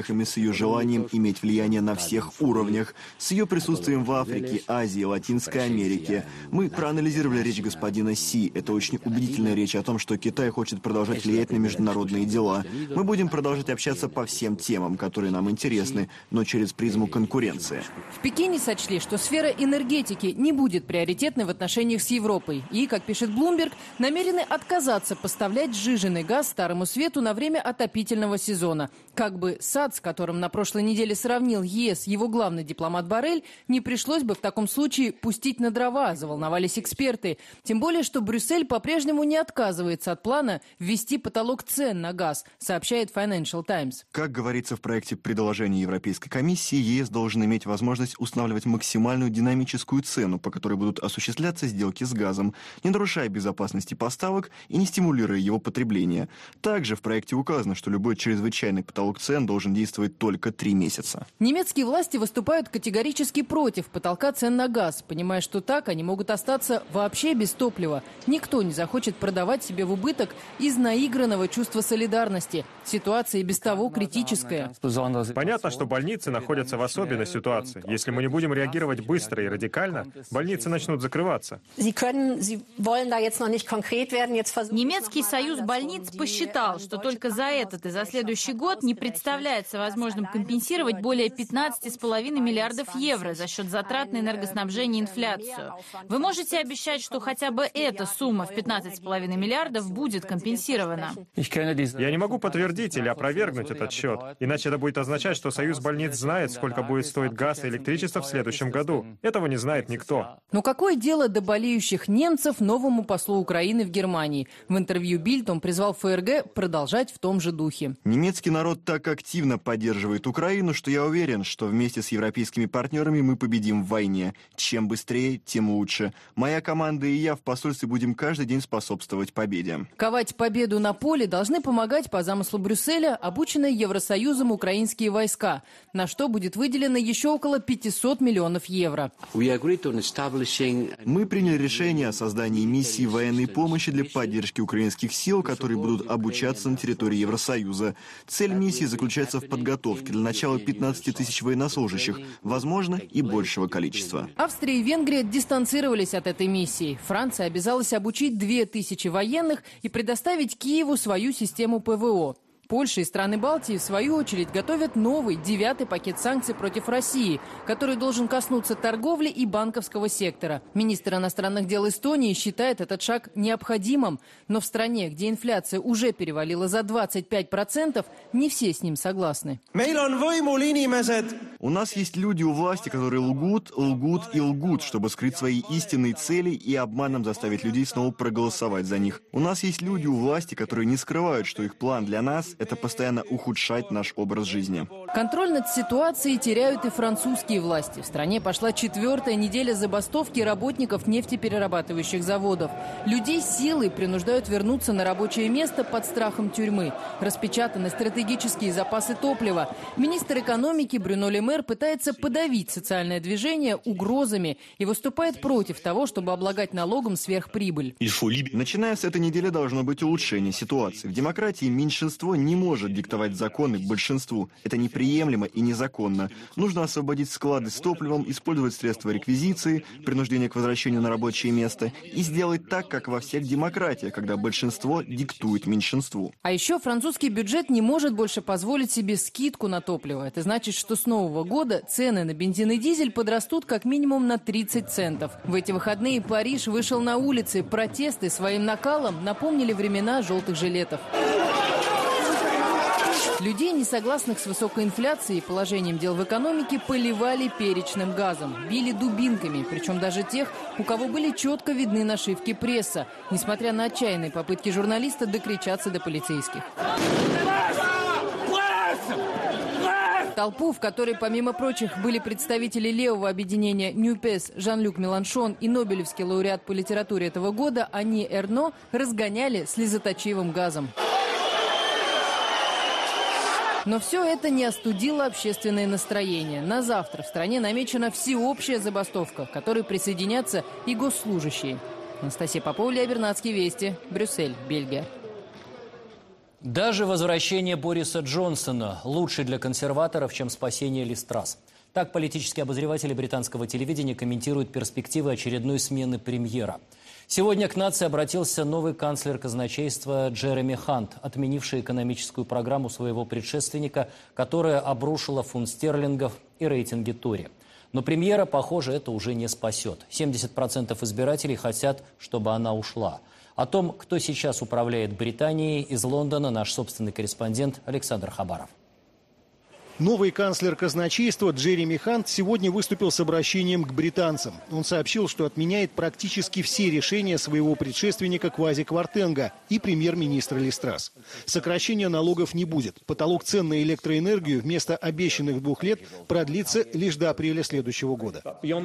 успехами, с ее желанием иметь влияние на всех уровнях, с ее присутствием в Африке, Азии, Латинской Америке. Мы проанализировали речь господина Си. Это очень убедительная речь о том, что Китай хочет продолжать влиять на международные дела. Мы будем продолжать общаться по всем темам, которые нам интересны, но через призму конкуренции. В Пекине сочли, что сфера энергетики не будет приоритетной в отношениях с Европой. И, как пишет Bloomberg, намерены отказаться поставлять сжиженный газ Старому Свету на время отопительного сезона. Как бы САД, с которым на прошлой неделе сравнил ЕС его главный дипломат Боррель, не пришлось бы в таком случае пустить на дрова, заволновались эксперты. Тем более, что Брюссель по-прежнему не отказывается от плана ввести потолок цен на газ, сообщает Financial Times. Как говорится в проекте предложения Европейской комиссии, ЕС должен иметь возможность устанавливать максимальную динамическую цену, по которой будут осуществляться сделки с газом, не нарушая безопасности поставок и не стимулируя его потребление. Также в проекте указано, что любой чрезвычайный потолок цен должен действовать только три месяца. Немецкие власти выступают категорически против потолка цен на газ, понимая, что так они могут остаться вообще без топлива. Никто не захочет продавать себе в убыток из наигранного чувства солидарности. Ситуация и без того критическая. Понятно, что больницы находятся в особенной ситуации. Если мы не будем реагировать быстро и радикально, больницы начнут закрываться. Немецкий союз больниц посчитал, что только за этот и за следующий год не представляется возможным компенсировать более пятнадцати с половиной миллиардов евро за счет затрат на энергоснабжение и инфляцию. Вы можете обещать, что хотя бы эта сумма в пятнадцать с половиной миллиардов будет компенсирована? Я не могу подтвердить или опровергнуть этот счет, иначе это будет означать, что союз больниц знает, сколько будет стоить газ и электричество в следующем году. Этого не знает никто. Но какое дело до болеющих немцев новому послу Украины в Германии? В интервью Бильд он призвал ФРГ продолжать в том же духе. Немецкий народ так активно поддерживает Украину, что я уверен, что вместе с европейскими партнерами мы победим в войне. Чем быстрее, тем лучше. Моя команда и я в посольстве будем каждый день способствовать победе. Ковать победу на поле должны помогать по замыслу Брюсселя обученные Евросоюзом украинские войска, на что будет выделено еще около пятисот миллионов евро. Мы приняли решение о создании миссии военной помощи для поддержки украинских сил, которые будут обучаться на территории Евросоюза. Цель миссии заключается в подготовке для начала пятнадцати тысяч военнослужащих, возможно, и большего количества. Австрия и Венгрия дистанцировались от этой миссии. Франция обязалась обучить две тысячи военных и предоставить Киеву свою систему ПВО. Польша и страны Балтии, в свою очередь, готовят новый, девятый пакет санкций против России, который должен коснуться торговли и банковского сектора. Министр иностранных дел Эстонии считает этот шаг необходимым, но в стране, где инфляция уже перевалила за двадцать пять процентов, не все с ним согласны. У нас есть люди у власти, которые лгут, лгут и лгут, чтобы скрыть свои истинные цели и обманом заставить людей снова проголосовать за них. У нас есть люди у власти, которые не скрывают, что их план для нас – это постоянно ухудшать наш образ жизни. Контроль над ситуацией теряют и французские власти. В стране пошла четвертая неделя забастовки работников нефтеперерабатывающих заводов. Людей силой принуждают вернуться на рабочее место под страхом тюрьмы. Распечатаны стратегические запасы топлива. Министр экономики Брюно Ле Мэр пытается подавить социальное движение угрозами и выступает против того, чтобы облагать налогом сверхприбыль. Начиная с этой недели должно быть улучшение ситуации. В демократии меньшинство не может диктовать законы большинству. Это неприемлемо и незаконно. Нужно освободить склады с топливом, использовать средства реквизиции, принуждение к возвращению на рабочее место и сделать так, как во всех демократиях, когда большинство диктует меньшинству. А еще французский бюджет не может больше позволить себе скидку на топливо. Это значит, что с нового года цены на бензин и дизель подрастут как минимум на тридцать центов. В эти выходные Париж вышел на улицы. Протесты своим накалом напомнили времена желтых жилетов. Людей, не согласных с высокой инфляцией и положением дел в экономике, поливали перечным газом, били дубинками, причем даже тех, у кого были четко видны нашивки пресса, несмотря на отчаянные попытки журналиста докричаться до полицейских. Толпу, в которой, помимо прочих, были представители левого объединения «Нюпес» Жан-Люк Меланшон и нобелевский лауреат по литературе этого года Ани Эрно, разгоняли слезоточивым газом. Но все это не остудило общественное настроение. На завтра в стране намечена всеобщая забастовка, к которой присоединятся и госслужащие. Анастасия Попова, Илья Бернацкий, Вести, Брюссель, Бельгия. Даже возвращение Бориса Джонсона лучше для консерваторов, чем спасение Ли Страс. Так политические обозреватели британского телевидения комментируют перспективы очередной смены премьера. Сегодня к нации обратился новый канцлер казначейства Джереми Хант, отменивший экономическую программу своего предшественника, которая обрушила фунт стерлингов и рейтинги Тори. Но премьера, похоже, это уже не спасет. семьдесят процентов избирателей хотят, чтобы она ушла. О том, кто сейчас управляет Британией, из Лондона наш собственный корреспондент Александр Хабаров. Новый канцлер казначейства Джереми Хант сегодня выступил с обращением к британцам. Он сообщил, что отменяет практически все решения своего предшественника Квази Квартенга и премьер-министра Ли Страс. Сокращения налогов не будет. Потолок цен на электроэнергию вместо обещанных двух лет продлится лишь до апреля следующего года.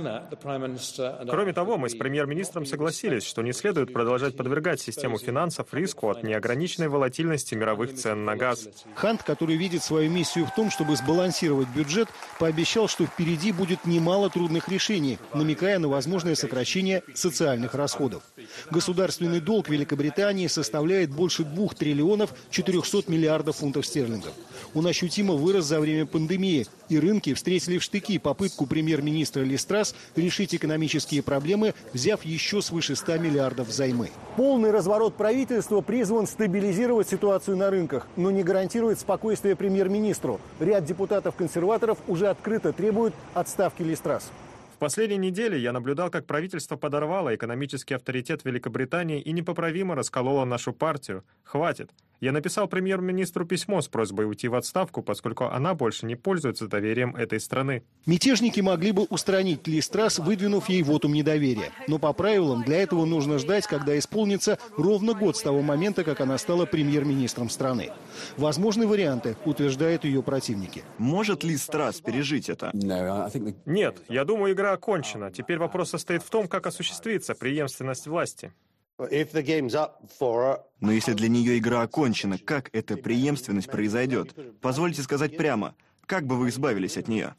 Кроме того, мы с премьер-министром согласились, что не следует продолжать подвергать систему финансов риску от неограниченной волатильности мировых цен на газ. Хант, который видит свою миссию в том, чтобы сбалансировать бюджет, пообещал, что впереди будет немало трудных решений, намекая на возможное сокращение социальных расходов. Государственный долг Великобритании составляет больше двух триллионов четырехсот миллиардов фунтов стерлингов. Он ощутимо вырос за время пандемии, и рынки встретили в штыки попытку премьер-министра Ли Страс решить экономические проблемы, взяв еще свыше ста миллиардов взаймы. Полный разворот правительства призван стабилизировать ситуацию на рынках, но не гарантирует спокойствие премьер-министру. Ряд депутатов-консерваторов уже открыто требуют отставки Ли Страс. В последние недели я наблюдал, как правительство подорвало экономический авторитет Великобритании и непоправимо раскололо нашу партию. Хватит. Я написал премьер-министру письмо с просьбой уйти в отставку, поскольку она больше не пользуется доверием этой страны. Мятежники могли бы устранить Ли Страс, выдвинув ей вотум недоверия. Но по правилам для этого нужно ждать, когда исполнится ровно год с того момента, как она стала премьер-министром страны. Возможны варианты, утверждают ее противники. Может Ли Страс пережить это? Нет, я думаю, игра окончена. Теперь вопрос состоит в том, как осуществится преемственность власти. Но если для нее игра окончена, как эта преемственность произойдет? Позвольте сказать прямо, как бы вы избавились от нее?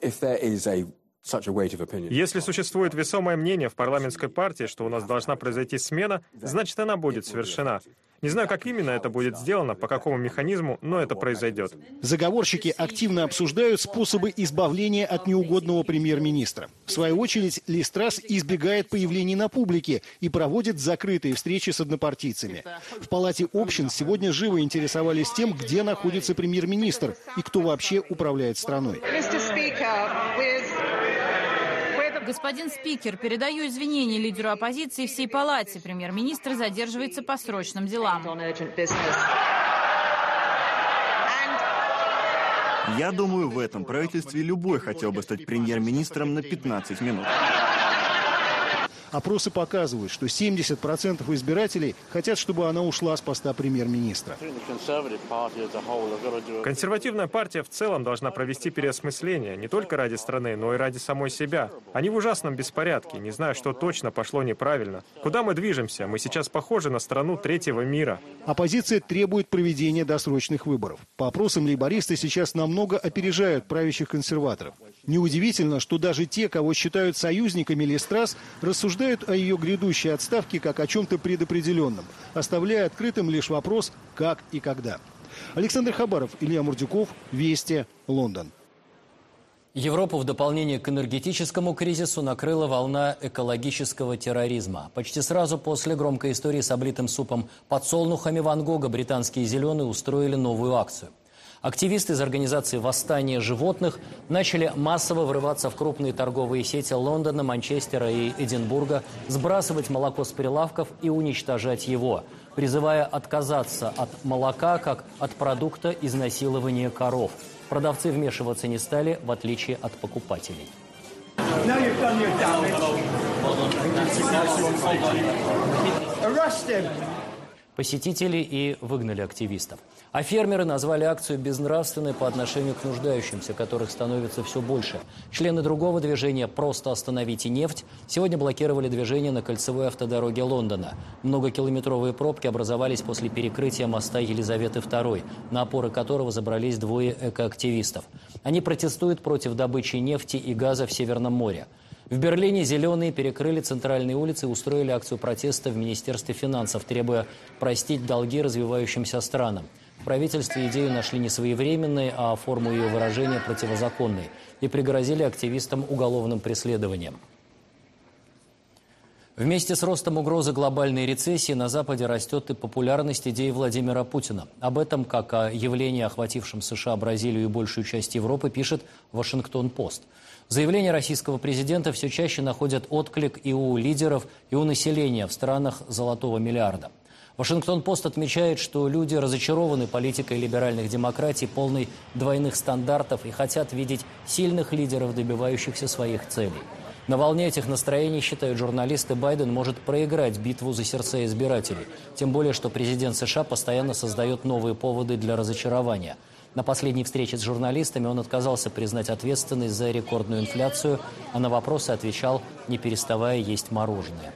Если существует весомое мнение в парламентской партии, что у нас должна произойти смена, значит, она будет совершена. Не знаю, как именно это будет сделано, по какому механизму, но это произойдет. Заговорщики активно обсуждают способы избавления от неугодного премьер-министра. В свою очередь, Ли Страс избегает появлений на публике и проводит закрытые встречи с однопартийцами. В Палате общин сегодня живо интересовались тем, где находится премьер-министр и кто вообще управляет страной. Господин спикер, передаю извинения лидеру оппозиции всей палате. Премьер-министр задерживается по срочным делам. Я думаю, в этом правительстве любой хотел бы стать премьер-министром на пятнадцать минут. Опросы показывают, что семьдесят процентов избирателей хотят, чтобы она ушла с поста премьер-министра. Консервативная партия в целом должна провести переосмысление не только ради страны, но и ради самой себя. Они в ужасном беспорядке, не знаю, что точно пошло неправильно. Куда мы движемся? Мы сейчас похожи на страну третьего мира. Оппозиция требует проведения досрочных выборов. По опросам лейбористы сейчас намного опережают правящих консерваторов. Неудивительно, что даже те, кого считают союзниками Ли Страс, рассуждают о ее грядущей отставке как о чем-то предопределенном, оставляя открытым лишь вопрос «как и когда». Александр Хабаров, Илья Мурдюков, Вести, Лондон. Европу в дополнение к энергетическому кризису накрыла волна экологического терроризма. Почти сразу после громкой истории с облитым супом подсолнухами Ван Гога британские «зеленые» устроили новую акцию. Активисты из организации «Восстание животных» начали массово врываться в крупные торговые сети Лондона, Манчестера и Эдинбурга, сбрасывать молоко с прилавков и уничтожать его, призывая отказаться от молока как от продукта изнасилования коров. Продавцы вмешиваться не стали, в отличие от покупателей. Посетители и выгнали активистов. А фермеры назвали акцию безнравственной по отношению к нуждающимся, которых становится все больше. Члены другого движения «Просто остановите нефть» сегодня блокировали движение на кольцевой автодороге Лондона. Многокилометровые пробки образовались после перекрытия моста Елизаветы второй, на опоры которого забрались двое экоактивистов. Они протестуют против добычи нефти и газа в Северном море. В Берлине «Зеленые» перекрыли центральные улицы и устроили акцию протеста в Министерстве финансов, требуя простить долги развивающимся странам. В правительстве идею нашли не своевременной, а форму ее выражения противозаконной и пригрозили активистам уголовным преследованием. Вместе с ростом угрозы глобальной рецессии на Западе растет и популярность идеи Владимира Путина. Об этом, как о явлении, охватившем США, Бразилию и большую часть Европы, пишет «Вашингтон-Пост». Заявления российского президента все чаще находят отклик и у лидеров, и у населения в странах золотого миллиарда. «Вашингтон-Пост» отмечает, что люди разочарованы политикой либеральных демократий, полной двойных стандартов, и хотят видеть сильных лидеров, добивающихся своих целей. На волне этих настроений, считают журналисты, Байден может проиграть битву за сердца избирателей. Тем более, что президент США постоянно создает новые поводы для разочарования. На последней встрече с журналистами он отказался признать ответственность за рекордную инфляцию, а на вопросы отвечал, не переставая есть мороженое.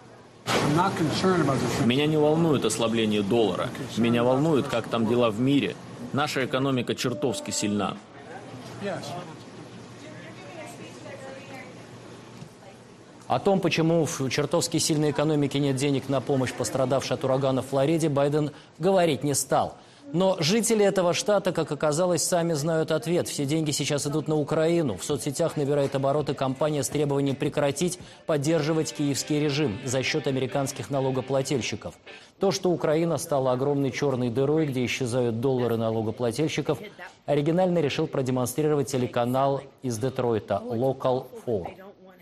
Меня не волнует ослабление доллара. Меня волнует, как там дела в мире. Наша экономика чертовски сильна. О том, почему в чертовски сильной экономике нет денег на помощь пострадавшей от урагана в Флориде, Байден говорить не стал. Но жители этого штата, как оказалось, сами знают ответ. Все деньги сейчас идут на Украину. В соцсетях набирает обороты кампания с требованием прекратить поддерживать киевский режим за счет американских налогоплательщиков. То, что Украина стала огромной черной дырой, где исчезают доллары налогоплательщиков, оригинально решил продемонстрировать телеканал из Детройта «Local четыре».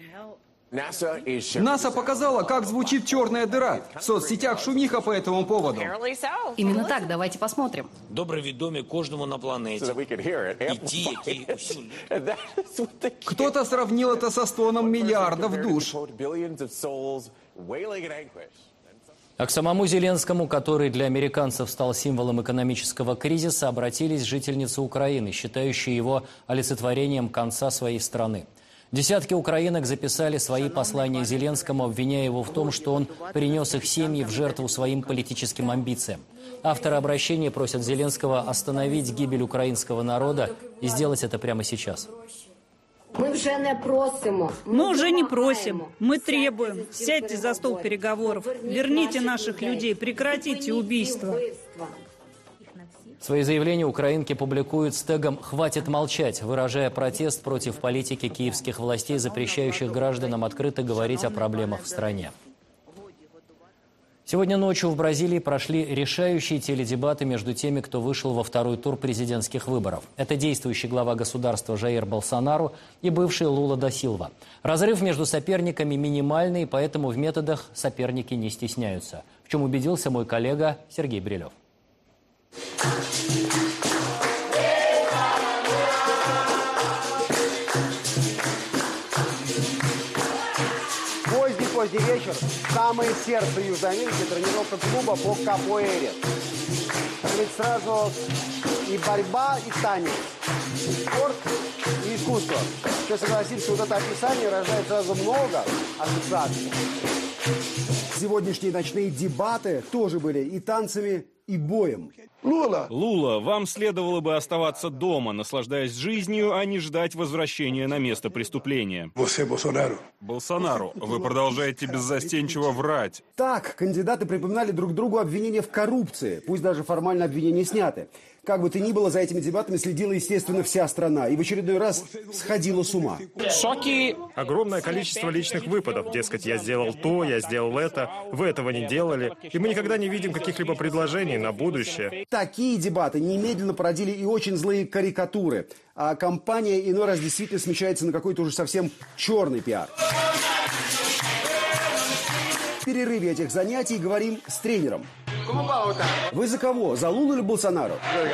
НАСА показала, как звучит черная дыра. В соцсетях шумиха по этому поводу. Именно так, давайте посмотрим. Добре відомі кожному на планеті. І ті, які усюди. Кто-то сравнил это со стоном миллиардов душ. А к самому Зеленскому, который для американцев стал символом экономического кризиса, обратились жительницы Украины, считающие его олицетворением конца своей страны. Десятки украинок записали свои послания Зеленскому, обвиняя его в том, что он принес их семьи в жертву своим политическим амбициям. Авторы обращения просят Зеленского остановить гибель украинского народа и сделать это прямо сейчас. Мы уже не просим. Мы уже не просим. Мы требуем. Сядьте за стол переговоров. Верните наших людей. Прекратите убийства. Свои заявления украинки публикуют с тегом «Хватит молчать», выражая протест против политики киевских властей, запрещающих гражданам открыто говорить о проблемах в стране. Сегодня ночью в Бразилии прошли решающие теледебаты между теми, кто вышел во второй тур президентских выборов. Это действующий глава государства Жаир Болсонару и бывший Лула да Силва. Разрыв между соперниками минимальный, поэтому в методах соперники не стесняются. В чем убедился мой коллега Сергей Брилев. Поздний вечер, самое сердце Южной Америки, тренировка клуба по капоэре. Так ведь сразу и борьба, и танец, спорт и искусство. Что согласиться, вот это описание рождает сразу много ассоциаций. Сегодняшние ночные дебаты тоже были и танцами, и боем. Лула! Лула, вам следовало бы оставаться дома, наслаждаясь жизнью, а не ждать возвращения на место преступления. Болсонару, вы продолжаете беззастенчиво врать. Так, кандидаты припоминали друг другу обвинения в коррупции. Пусть даже формально обвинения сняты. Как бы то ни было, за этими дебатами следила, естественно, вся страна. И в очередной раз сходила с ума. Шоки! Огромное количество личных выпадов. Дескать, я сделал то, я сделал это, вы этого не делали. И мы никогда не видим каких-либо предложений на будущее. Такие дебаты немедленно породили и очень злые карикатуры. А кампания иной раз действительно смещается на какой-то уже совсем черный пиар. В перерыве этих занятий говорим с тренером. Вы за кого? За Лулу или Болсонару?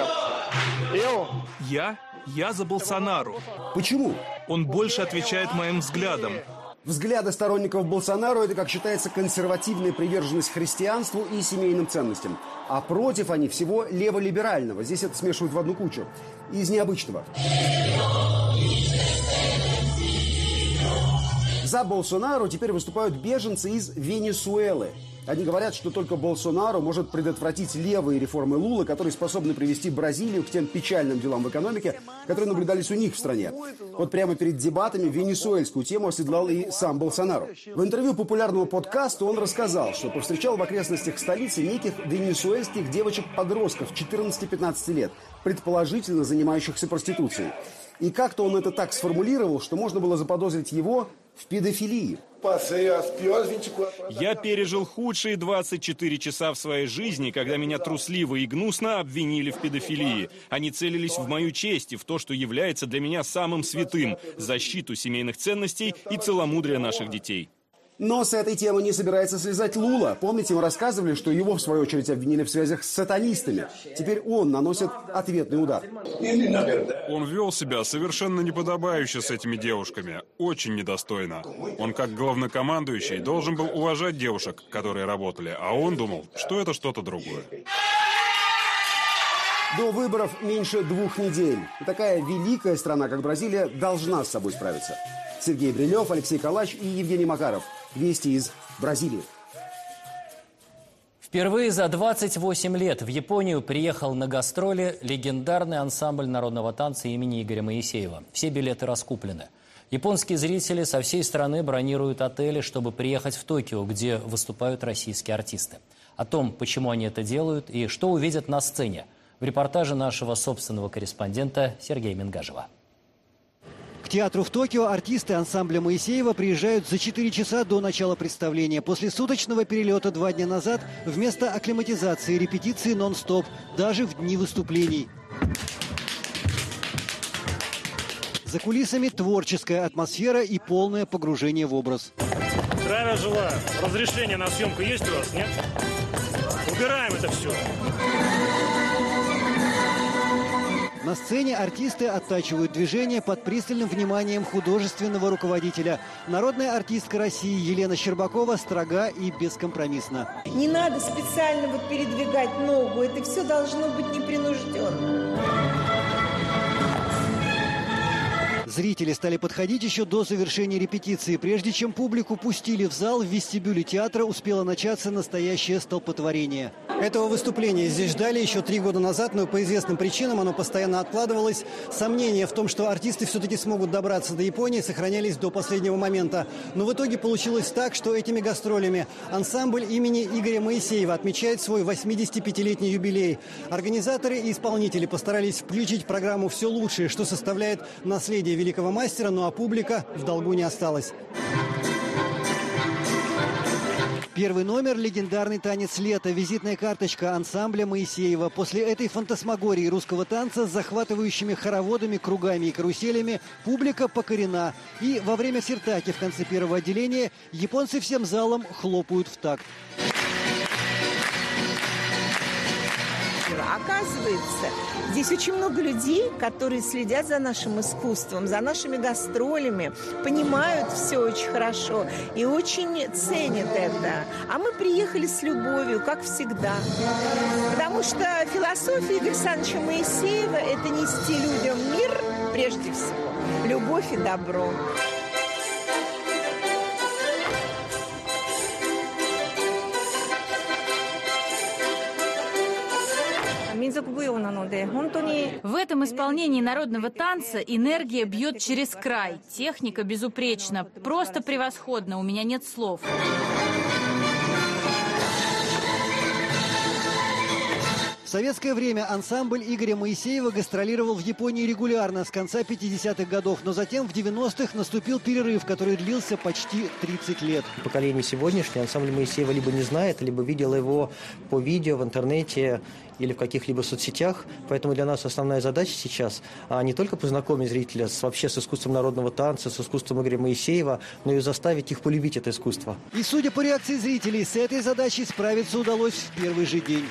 Я? Я за Болсонару. Почему? Он больше отвечает моим взглядам. Взгляды сторонников Болсонару – это, как считается, консервативная приверженность христианству и семейным ценностям. А против они всего леволиберального. Здесь это смешивают в одну кучу. Из необычного. За Болсонару теперь выступают беженцы из Венесуэлы. Они говорят, что только Болсонару может предотвратить левые реформы Лулы, которые способны привести Бразилию к тем печальным делам в экономике, которые наблюдались у них в стране. Вот прямо перед дебатами венесуэльскую тему оседлал и сам Болсонару. В интервью популярному подкасту он рассказал, что повстречал в окрестностях столицы неких венесуэльских девочек-подростков четырнадцати-пятнадцати лет, предположительно занимающихся проституцией. И как-то он это так сформулировал, что можно было заподозрить его в педофилии. Я пережил худшие двадцать четыре часа в своей жизни, когда меня трусливо и гнусно обвинили в педофилии. Они целились в мою честь и в то, что является для меня самым святым – защиту семейных ценностей и целомудрия наших детей. Но с этой темы не собирается слезать Лула. Помните, мы рассказывали, что его, в свою очередь, обвинили в связях с сатанистами. Теперь он наносит ответный удар. Он вел себя совершенно неподобающе с этими девушками. Очень недостойно. Он, как главнокомандующий, должен был уважать девушек, которые работали, а он думал, что это что-то другое. До выборов меньше двух недель. И такая великая страна, как Бразилия, должна с собой справиться. Сергей Брилев, Алексей Калач и Евгений Макаров. Вести из Бразилии. Впервые за двадцать восемь лет в Японию приехал на гастроли легендарный ансамбль народного танца имени Игоря Моисеева. Все билеты раскуплены. Японские зрители со всей страны бронируют отели, чтобы приехать в Токио, где выступают российские артисты. О том, почему они это делают и что увидят на сцене, в репортаже нашего собственного корреспондента Сергея Мингажева. К театру в Токио артисты ансамбля Моисеева приезжают за четыре часа до начала представления. После суточного перелета два дня назад вместо акклиматизации репетиции нон-стоп, даже в дни выступлений. За кулисами творческая атмосфера и полное погружение в образ. Здравия желаю. Разрешение на съемку есть у вас, нет? Убираем это все. На сцене артисты оттачивают движение под пристальным вниманием художественного руководителя. Народная артистка России Елена Щербакова строга и бескомпромиссна. Не надо специально вот передвигать ногу, это все должно быть непринужденно. Зрители стали подходить еще до завершения репетиции. Прежде чем публику пустили в зал, в вестибюле театра успело начаться настоящее столпотворение. Этого выступления здесь ждали еще три года назад, но по известным причинам оно постоянно откладывалось. Сомнения в том, что артисты все-таки смогут добраться до Японии, сохранялись до последнего момента. Но в итоге получилось так, что этими гастролями ансамбль имени Игоря Моисеева отмечает свой восьмидесятипятилетний юбилей. Организаторы и исполнители постарались включить в программу все лучшее, что составляет наследие великого мастера, ну а публика в долгу не осталась. Первый номер – легендарный танец лета, визитная карточка ансамбля Моисеева. После этой фантасмагории русского танца с захватывающими хороводами, кругами и каруселями публика покорена. И во время сиртаки в конце первого отделения японцы всем залом хлопают в такт. Оказывается, здесь очень много людей, которые следят за нашим искусством, за нашими гастролями, понимают все очень хорошо и очень ценят это. А мы приехали с любовью, как всегда. Потому что философия Игоря Александровича Моисеева – это нести людям мир, прежде всего, любовь и добро. В этом исполнении народного танца энергия бьет через край. Техника безупречна, просто превосходно, у меня нет слов. В советское время ансамбль Игоря Моисеева гастролировал в Японии регулярно с конца пятидесятых годов, но затем в девяностых наступил перерыв, который длился почти тридцать лет. Поколение сегодняшнее ансамбль Моисеева либо не знает, либо видело его по видео в интернете или в каких-либо соцсетях. Поэтому для нас основная задача сейчас а не только познакомить зрителя с, вообще с искусством народного танца, с искусством Игоря Моисеева, но и заставить их полюбить это искусство. И судя по реакции зрителей, с этой задачей справиться удалось в первый же день.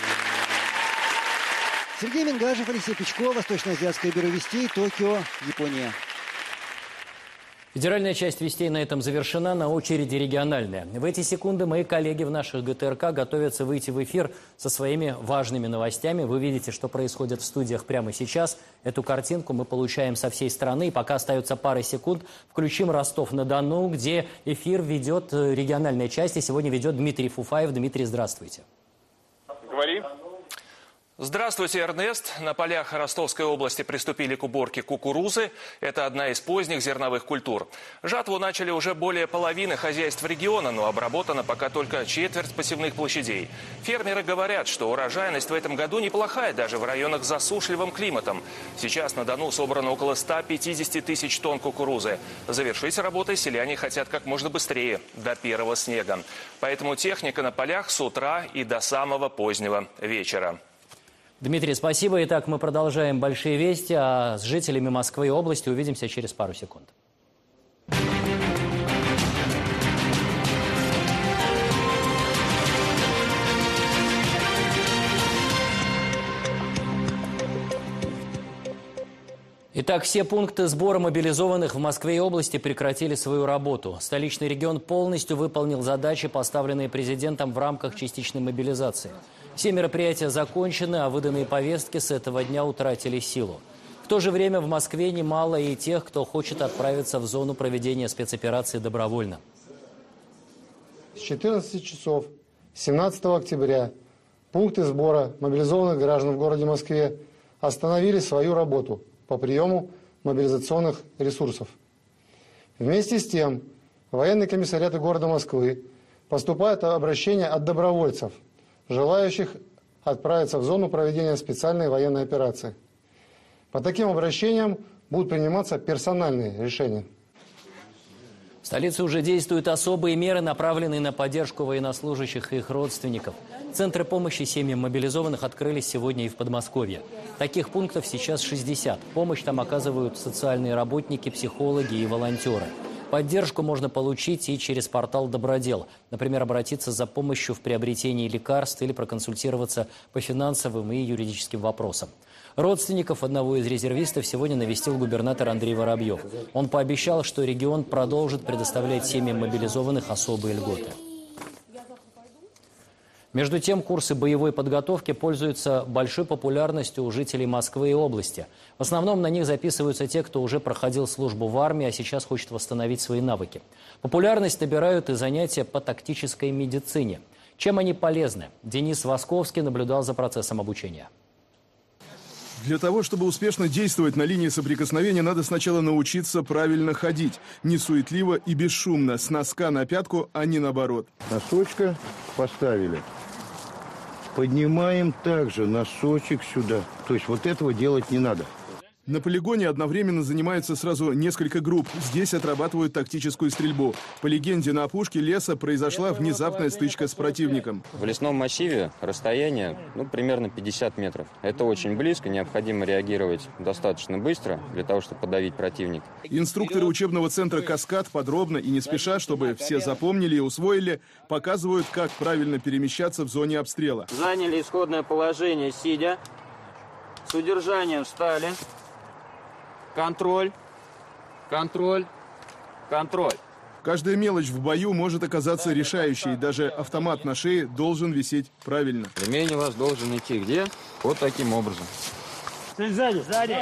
Сергей Мингажев, Алексей Печко, Восточно-Азиатское бюро вестей, Токио, Япония. Федеральная часть вестей на этом завершена, на очереди региональная. В эти секунды мои коллеги в наших ГТРК готовятся выйти в эфир со своими важными новостями. Вы видите, что происходит в студиях прямо сейчас. Эту картинку мы получаем со всей страны. И пока остается пара секунд, включим Ростов-на-Дону, где эфир ведет региональная часть. И сегодня ведет Дмитрий Фуфаев. Дмитрий, здравствуйте. Говори. Здравствуйте, Эрнест. На полях Ростовской области приступили к уборке кукурузы. Это одна из поздних зерновых культур. Жатву начали уже более половины хозяйств региона, но обработана пока только четверть посевных площадей. Фермеры говорят, что урожайность в этом году неплохая, даже в районах с засушливым климатом. Сейчас на Дону собрано около ста пятидесяти тысяч тонн кукурузы. Завершить работы селяне хотят как можно быстрее, до первого снега. Поэтому техника на полях с утра и до самого позднего вечера. Дмитрий, спасибо. Итак, мы продолжаем большие вести, а с жителями Москвы и области увидимся через пару секунд. Итак, все пункты сбора мобилизованных в Москве и области прекратили свою работу. Столичный регион полностью выполнил задачи, поставленные президентом в рамках частичной мобилизации. Все мероприятия закончены, а выданные повестки с этого дня утратили силу. В то же время в Москве немало и тех, кто хочет отправиться в зону проведения спецоперации добровольно. С четырнадцати часов семнадцатого октября пункты сбора мобилизованных граждан в городе Москве остановили свою работу по приему мобилизационных ресурсов. Вместе с тем, в военные комиссариаты города Москвы поступают обращения от добровольцев, желающих отправиться в зону проведения специальной военной операции. По таким обращениям будут приниматься персональные решения. В столице уже действуют особые меры, направленные на поддержку военнослужащих и их родственников. Центры помощи семьям мобилизованных открылись сегодня и в Подмосковье. Таких пунктов сейчас шестьдесят. Помощь там оказывают социальные работники, психологи и волонтеры. Поддержку можно получить и через портал «Добродел». Например, обратиться за помощью в приобретении лекарств или проконсультироваться по финансовым и юридическим вопросам. Родственников одного из резервистов сегодня навестил губернатор Андрей Воробьев. Он пообещал, что регион продолжит предоставлять семьям мобилизованных особые льготы. Между тем, курсы боевой подготовки пользуются большой популярностью у жителей Москвы и области. В основном на них записываются те, кто уже проходил службу в армии, а сейчас хочет восстановить свои навыки. Популярность набирают и занятия по тактической медицине. Чем они полезны? Денис Восковский наблюдал за процессом обучения. Для того, чтобы успешно действовать на линии соприкосновения, надо сначала научиться правильно ходить. Не суетливо и бесшумно, с носка на пятку, а не наоборот. Носочка поставили. Поднимаем также носочек сюда. То есть вот этого делать не надо. На полигоне одновременно занимаются сразу несколько групп. Здесь отрабатывают тактическую стрельбу. По легенде, на опушке леса произошла внезапная стычка с противником. В лесном массиве расстояние ну, примерно пятьдесят метров. Это очень близко, необходимо реагировать достаточно быстро для того, чтобы подавить противника. Инструкторы учебного центра «Каскад» подробно и не спеша, чтобы все запомнили и усвоили, показывают, как правильно перемещаться в зоне обстрела. Заняли исходное положение, сидя. С удержанием встали. Контроль, контроль, контроль. Каждая мелочь в бою может оказаться решающей. Даже автомат на шее должен висеть правильно. Ремень у вас должен идти где? Вот таким образом. Сзади, сзади.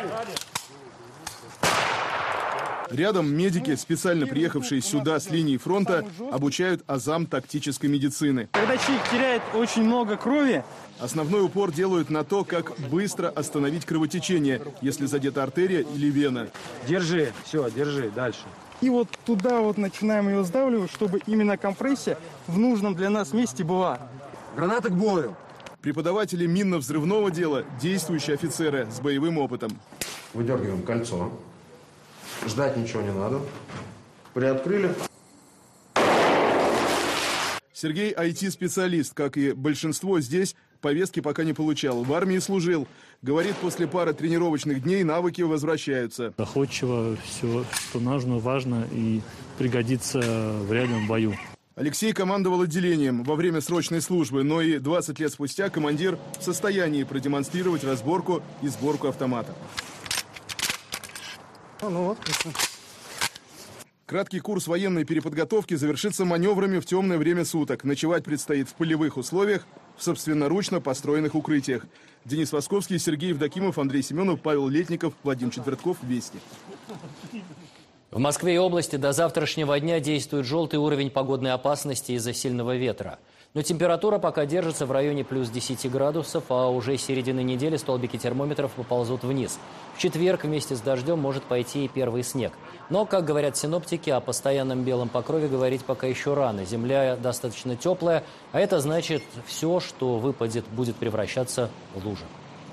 Рядом медики, специально приехавшие сюда с линии фронта, обучают азам тактической медицины. Когда человек теряет очень много крови, основной упор делают на то, как быстро остановить кровотечение, если задета артерия или вена. Держи, все, держи, дальше. И вот туда вот начинаем ее сдавливать, чтобы именно компрессия в нужном для нас месте была. Граната к бою. Преподаватели минно-взрывного дела, действующие офицеры с боевым опытом. Выдергиваем кольцо. Ждать ничего не надо. Приоткрыли. Сергей ай ти-специалист, как и большинство здесь, повестки пока не получал. В армии служил. Говорит, после пары тренировочных дней навыки возвращаются. Доходчиво все, что нужно, важно и пригодится в реальном бою. Алексей командовал отделением во время срочной службы, но и двадцать лет спустя командир в состоянии продемонстрировать разборку и сборку автомата. Ну вот. Краткий курс военной переподготовки завершится маневрами в темное время суток. Ночевать предстоит в полевых условиях, в собственноручно построенных укрытиях. Денис Восковский, Сергей Евдокимов, Андрей Семенов, Павел Летников, Владимир Четвертков. Вести. В Москве и области до завтрашнего дня действует желтый уровень погодной опасности из-за сильного ветра. Но температура пока держится в районе плюс десяти градусов, а уже с середины недели столбики термометров поползут вниз. В четверг вместе с дождем может пойти и первый снег. Но, как говорят синоптики, о постоянном белом покрове говорить пока еще рано. Земля достаточно теплая, а это значит, все, что выпадет, будет превращаться в лужи.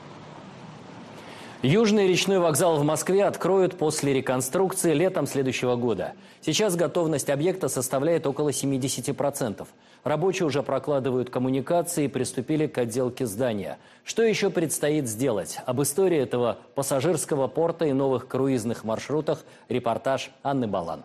Южный речной вокзал в Москве откроют после реконструкции летом следующего года. Сейчас готовность объекта составляет около семидесяти процентов. Рабочие уже прокладывают коммуникации и приступили к отделке здания. Что еще предстоит сделать? Об истории этого пассажирского порта и новых круизных маршрутах репортаж Анны Балан.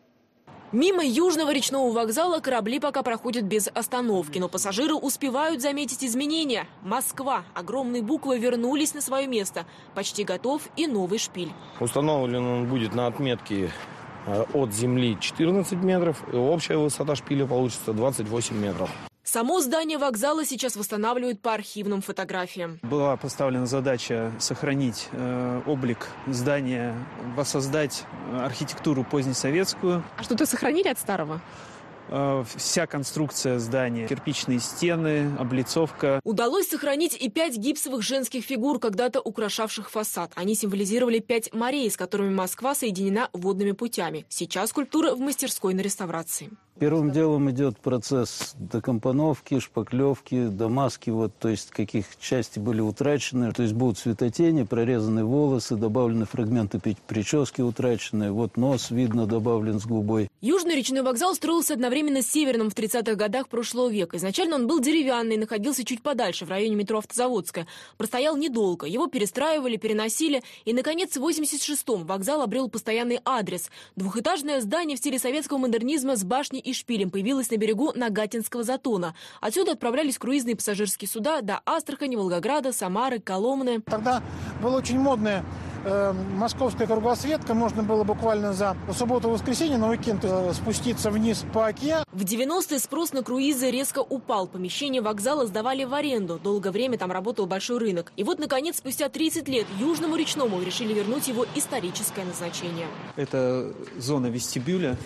Мимо Южного речного вокзала корабли пока проходят без остановки, но пассажиры успевают заметить изменения. Москва. Огромные буквы вернулись на свое место. Почти готов и новый шпиль. Установлен он будет на отметке от земли четырнадцать метров, и общая высота шпиля получится двадцать восемь метров. Само здание вокзала сейчас восстанавливают по архивным фотографиям. Была поставлена задача сохранить э, облик здания, воссоздать архитектуру позднесоветскую. А что-то сохранили от старого? Э, вся конструкция здания, кирпичные стены, облицовка. Удалось сохранить и пять гипсовых женских фигур, когда-то украшавших фасад. Они символизировали пять морей, с которыми Москва соединена водными путями. Сейчас скульптура в мастерской на реставрации. Первым делом идет процесс декомпоновки, шпаклевки, дамаски, вот, то есть каких части были утрачены. То есть будут светотени, прорезаны волосы, добавлены фрагменты прически утраченные. Вот нос, видно, добавлен с губой. Южный речной вокзал строился одновременно с Северным в тридцатых годах прошлого века. Изначально он был деревянный, находился чуть подальше, в районе метро Автозаводская. Простоял недолго. Его перестраивали, переносили. И, наконец, в восемьдесят шестом вокзал обрел постоянный адрес. Двухэтажное здание в стиле советского модернизма с башней и шпилем появилась на берегу Нагатинского затона. Отсюда отправлялись круизные пассажирские суда до Астрахани, Волгограда, Самары, Коломны. Тогда была очень модная э, московская кругосветка. Можно было буквально за субботу и воскресенье на уикенд э, спуститься вниз по оке. В девяностые спрос на круизы резко упал. Помещения вокзала сдавали в аренду. Долгое время там работал большой рынок. И вот, наконец, спустя тридцать лет Южному речному решили вернуть его историческое назначение. Это зона вестибюля.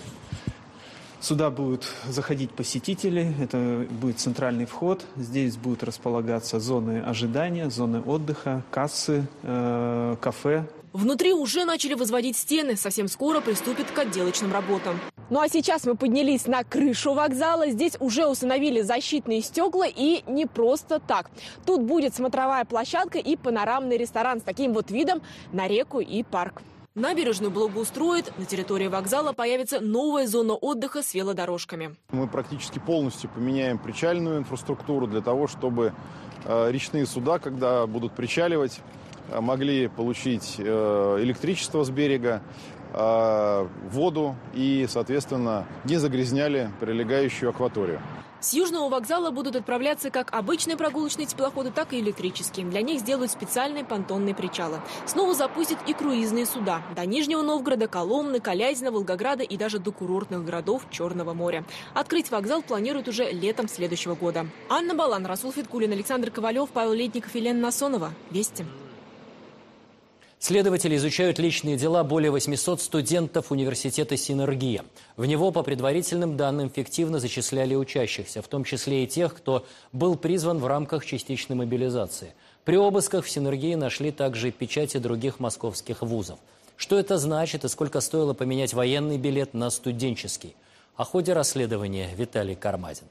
Сюда будут заходить посетители, это будет центральный вход. Здесь будут располагаться зоны ожидания, зоны отдыха, кассы, э, кафе. Внутри уже начали возводить стены. Совсем скоро приступят к отделочным работам. Ну а сейчас мы поднялись на крышу вокзала. Здесь уже установили защитные стекла, и не просто так. Тут будет смотровая площадка и панорамный ресторан с таким вот видом на реку и парк. Набережную благоустроят, на территории вокзала появится новая зона отдыха с велодорожками. Мы практически полностью поменяем причальную инфраструктуру для того, чтобы э, речные суда, когда будут причаливать, э, могли получить э, электричество с берега, э, воду и, соответственно, не загрязняли прилегающую акваторию. С Южного вокзала будут отправляться как обычные прогулочные теплоходы, так и электрические. Для них сделают специальные понтонные причалы. Снова запустят и круизные суда. До Нижнего Новгорода, Коломны, Калязина, Волгограда и даже до курортных городов Черного моря. Открыть вокзал планируют уже летом следующего года. Анна Балан, Расул Фиткулин, Александр Ковалев, Павел Летников и Лена Насонова. Вести. Следователи изучают личные дела более восьмисот студентов университета «Синергия». В него, по предварительным данным, фиктивно зачисляли учащихся, в том числе и тех, кто был призван в рамках частичной мобилизации. При обысках в «Синергии» нашли также печати других московских вузов. Что это значит и сколько стоило поменять военный билет на студенческий? О ходе расследования Виталий Кармазин.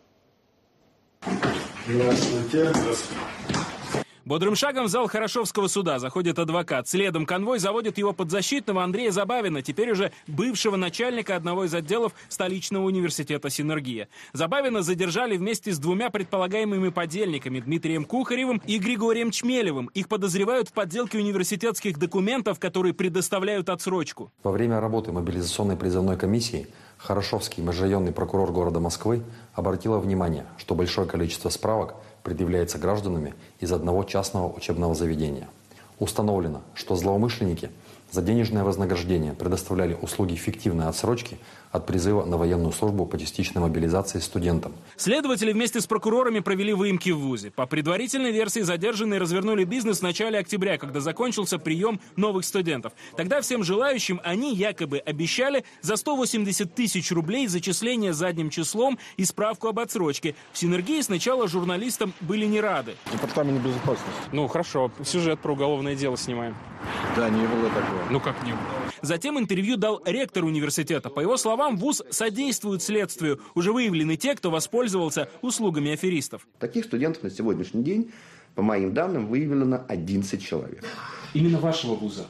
Здравствуйте. Здравствуйте. Бодрым шагом в зал Хорошевского суда заходит адвокат. Следом конвой заводит его подзащитного Андрея Забавина, теперь уже бывшего начальника одного из отделов столичного университета «Синергия». Забавина задержали вместе с двумя предполагаемыми подельниками Дмитрием Кухаревым и Григорием Чмелевым. Их подозревают в подделке университетских документов, которые предоставляют отсрочку. Во время работы мобилизационной призывной комиссии Хорошевский, межрайонный прокурор города Москвы, обратила внимание, что большое количество справок предъявляется гражданами из одного частного учебного заведения. Установлено, что злоумышленники за денежное вознаграждение предоставляли услуги фиктивной отсрочки от призыва на военную службу по частичной мобилизации студентам. Следователи вместе с прокурорами провели выемки в вузе. По предварительной версии, задержанные развернули бизнес в начале октября, когда закончился прием новых студентов. Тогда всем желающим они якобы обещали за сто восемьдесят тысяч рублей зачисление задним числом и справку об отсрочке. В «Синергии» сначала журналистам были не рады. Департамент безопасности. Ну хорошо, сюжет про уголовное дело снимаем. Да, не было такого. Ну как не было? Затем интервью дал ректор университета. По его словам, вуз содействует следствию. Уже выявлены те, кто воспользовался услугами аферистов. Таких студентов на сегодняшний день, по моим данным, выявлено одиннадцать человек. Именно вашего вуза?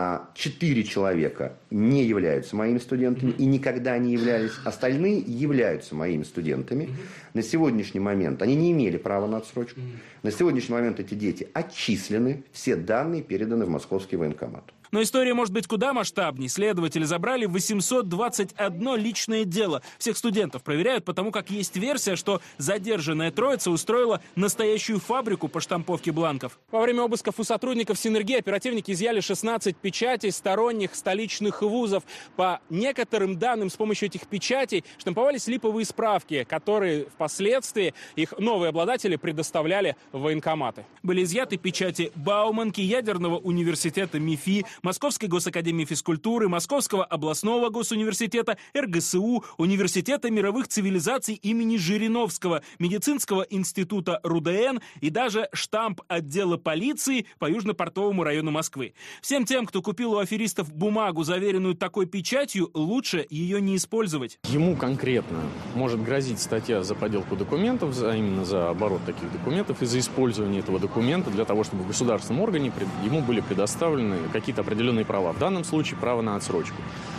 Четыре человека не являются моими студентами и никогда не являлись. Остальные являются моими студентами. На сегодняшний момент они не имели права на отсрочку. На сегодняшний момент эти дети отчислены. Все данные переданы в московский военкомат. Но история может быть куда масштабнее. Следователи забрали восемьсот двадцать одно личное дело. Всех студентов проверяют, потому как есть версия, что задержанная троица устроила настоящую фабрику по штамповке бланков. Во время обысков у сотрудников «Синергии» оперативники изъяли шестнадцать печатей сторонних столичных вузов. По некоторым данным, с помощью этих печатей штамповались липовые справки, которые впоследствии их новые обладатели предоставляли в военкоматы. Были изъяты печати Бауманки, Ядерного университета МИФИ, Московской госакадемии физкультуры, Московского областного госуниверситета, эр гэ эс у, Университета мировых цивилизаций имени Жириновского, Медицинского института эр у дэ эн и даже штамп отдела полиции по Южно-Портовому району Москвы. Всем тем, кто купил у аферистов бумагу, заверенную такой печатью, лучше ее не использовать. Ему конкретно может грозить статья за подделку документов, а именно за оборот таких документов и за использование этого документа для того, чтобы в государственном органе ему были предоставлены какие-то определенные права. В данном случае право на отсрочку.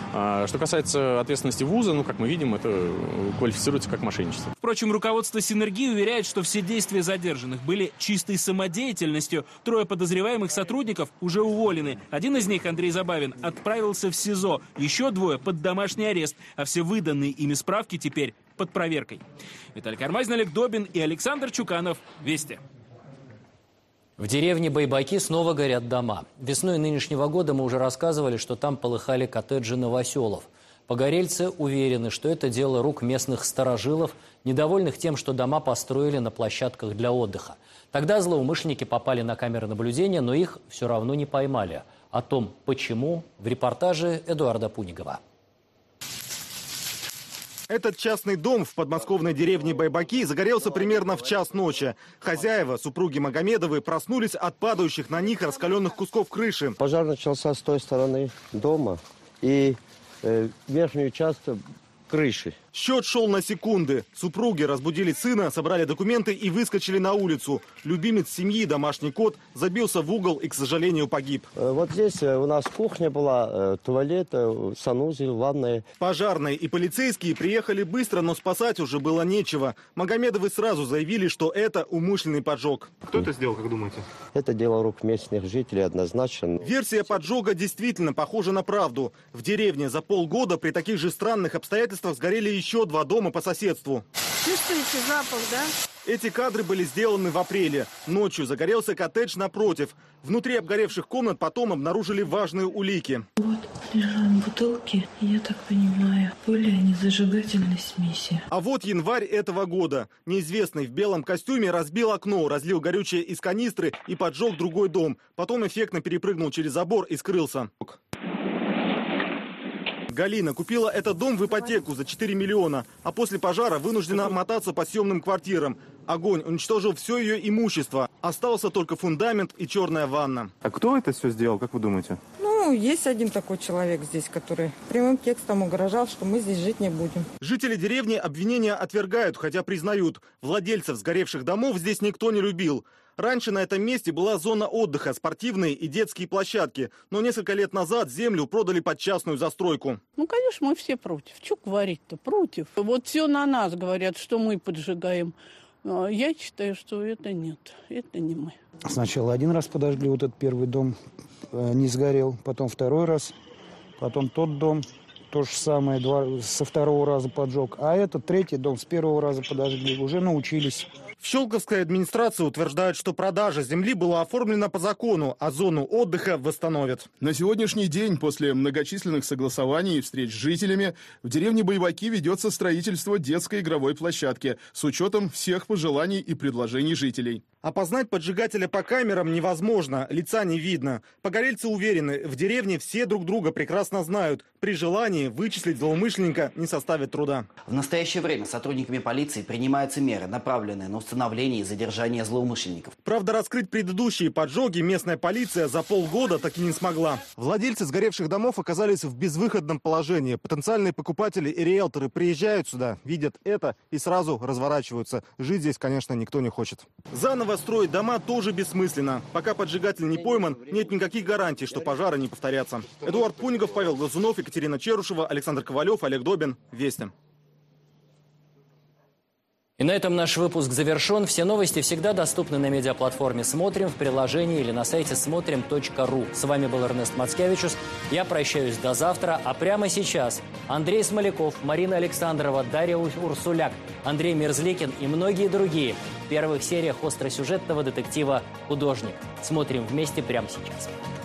Что касается ответственности вуза, ну, как мы видим, это квалифицируется как мошенничество. Впрочем, руководство «Синергии» уверяет, что все действия задержанных были чистой самодеятельностью. Трое подозреваемых сотрудников уже уволены. Один из них, Андрей Забавин, отправился в СИЗО. Еще двое под домашний арест. А все выданные ими справки теперь под проверкой. Виталий Кармазин, Олег Добин и Александр Чуканов. Вести. В деревне Байбаки снова горят дома. Весной нынешнего года мы уже рассказывали, что там полыхали коттеджи новоселов. Погорельцы уверены, что это дело рук местных старожилов, недовольных тем, что дома построили на площадках для отдыха. Тогда злоумышленники попали на камеры наблюдения, но их все равно не поймали. О том, почему, в репортаже Эдуарда Пунигова. Этот частный дом в подмосковной деревне Байбаки загорелся примерно в час ночи. Хозяева, супруги Магомедовы, проснулись от падающих на них раскаленных кусков крыши. Пожар начался с той стороны дома и э, верхнюю часть крыши. Счет шел на секунды. Супруги разбудили сына, собрали документы и выскочили на улицу. Любимец семьи, домашний кот, забился в угол и, к сожалению, погиб. Вот здесь у нас кухня была, туалет, санузел, ванная. Пожарные и полицейские приехали быстро, но спасать уже было нечего. Магомедовы сразу заявили, что это умышленный поджог. Кто это сделал, как думаете? Это дело рук местных жителей однозначно. Версия поджога действительно похожа на правду. В деревне за полгода при таких же странных обстоятельствах сгорели еще еще два дома по соседству. Чувствуете запах, да? Эти кадры были сделаны в апреле. Ночью загорелся коттедж напротив. Внутри обгоревших комнат потом обнаружили важные улики. Вот лежат бутылки, я так понимаю, были они зажигательной смеси. А вот январь этого года. Неизвестный в белом костюме разбил окно, разлил горючее из канистры и поджег другой дом. Потом эффектно перепрыгнул через забор и скрылся. Галина купила этот дом в ипотеку за четыре миллиона, а после пожара вынуждена мотаться по съемным квартирам. Огонь уничтожил все ее имущество. Остался только фундамент и черная ванна. А кто это все сделал, как вы думаете? Ну, есть один такой человек здесь, который прямым текстом угрожал, что мы здесь жить не будем. Жители деревни обвинения отвергают, хотя признают, владельцев сгоревших домов здесь никто не любил. Раньше на этом месте была зона отдыха, спортивные и детские площадки. Но несколько лет назад землю продали под частную застройку. Ну, конечно, мы все против. Что говорить-то? Против. Вот все на нас говорят, что мы поджигаем. Я считаю, что это нет. Это не мы. Сначала один раз подожгли, вот этот первый дом не сгорел. Потом второй раз. Потом тот дом. То же самое, два, со второго раза поджег. А этот третий дом с первого раза подожгли. Уже научились. В Щелковской администрации утверждают, что продажа земли была оформлена по закону, а зону отдыха восстановят. На сегодняшний день, после многочисленных согласований и встреч с жителями, в деревне Байбаки ведется строительство детской игровой площадки с учетом всех пожеланий и предложений жителей. Опознать поджигателя по камерам невозможно, лица не видно. Погорельцы уверены, в деревне все друг друга прекрасно знают. При желании вычислить злоумышленника не составит труда. В настоящее время сотрудниками полиции принимаются меры, направленные на установление и задержание злоумышленников. Правда, раскрыть предыдущие поджоги местная полиция за полгода так и не смогла. Владельцы сгоревших домов оказались в безвыходном положении. Потенциальные покупатели и риэлторы приезжают сюда, видят это и сразу разворачиваются. Жить здесь, конечно, никто не хочет. Заново строить дома тоже бессмысленно. Пока поджигатель не пойман, нет никаких гарантий, что пожары не повторятся. Эдуард Пунигов, Павел Глазунов, Екатерина Черушева, Александр Ковалев, Олег Добин. Вести. И на этом наш выпуск завершен. Все новости всегда доступны на медиаплатформе «Смотрим», в приложении или на сайте смотрим точка ру. С вами был Эрнест Мацкевичус. Я прощаюсь до завтра. А прямо сейчас Андрей Смоляков, Марина Александрова, Дарья Урсуляк, Андрей Мерзликин и многие другие в первых сериях остросюжетного детектива «Художник». Смотрим вместе прямо сейчас.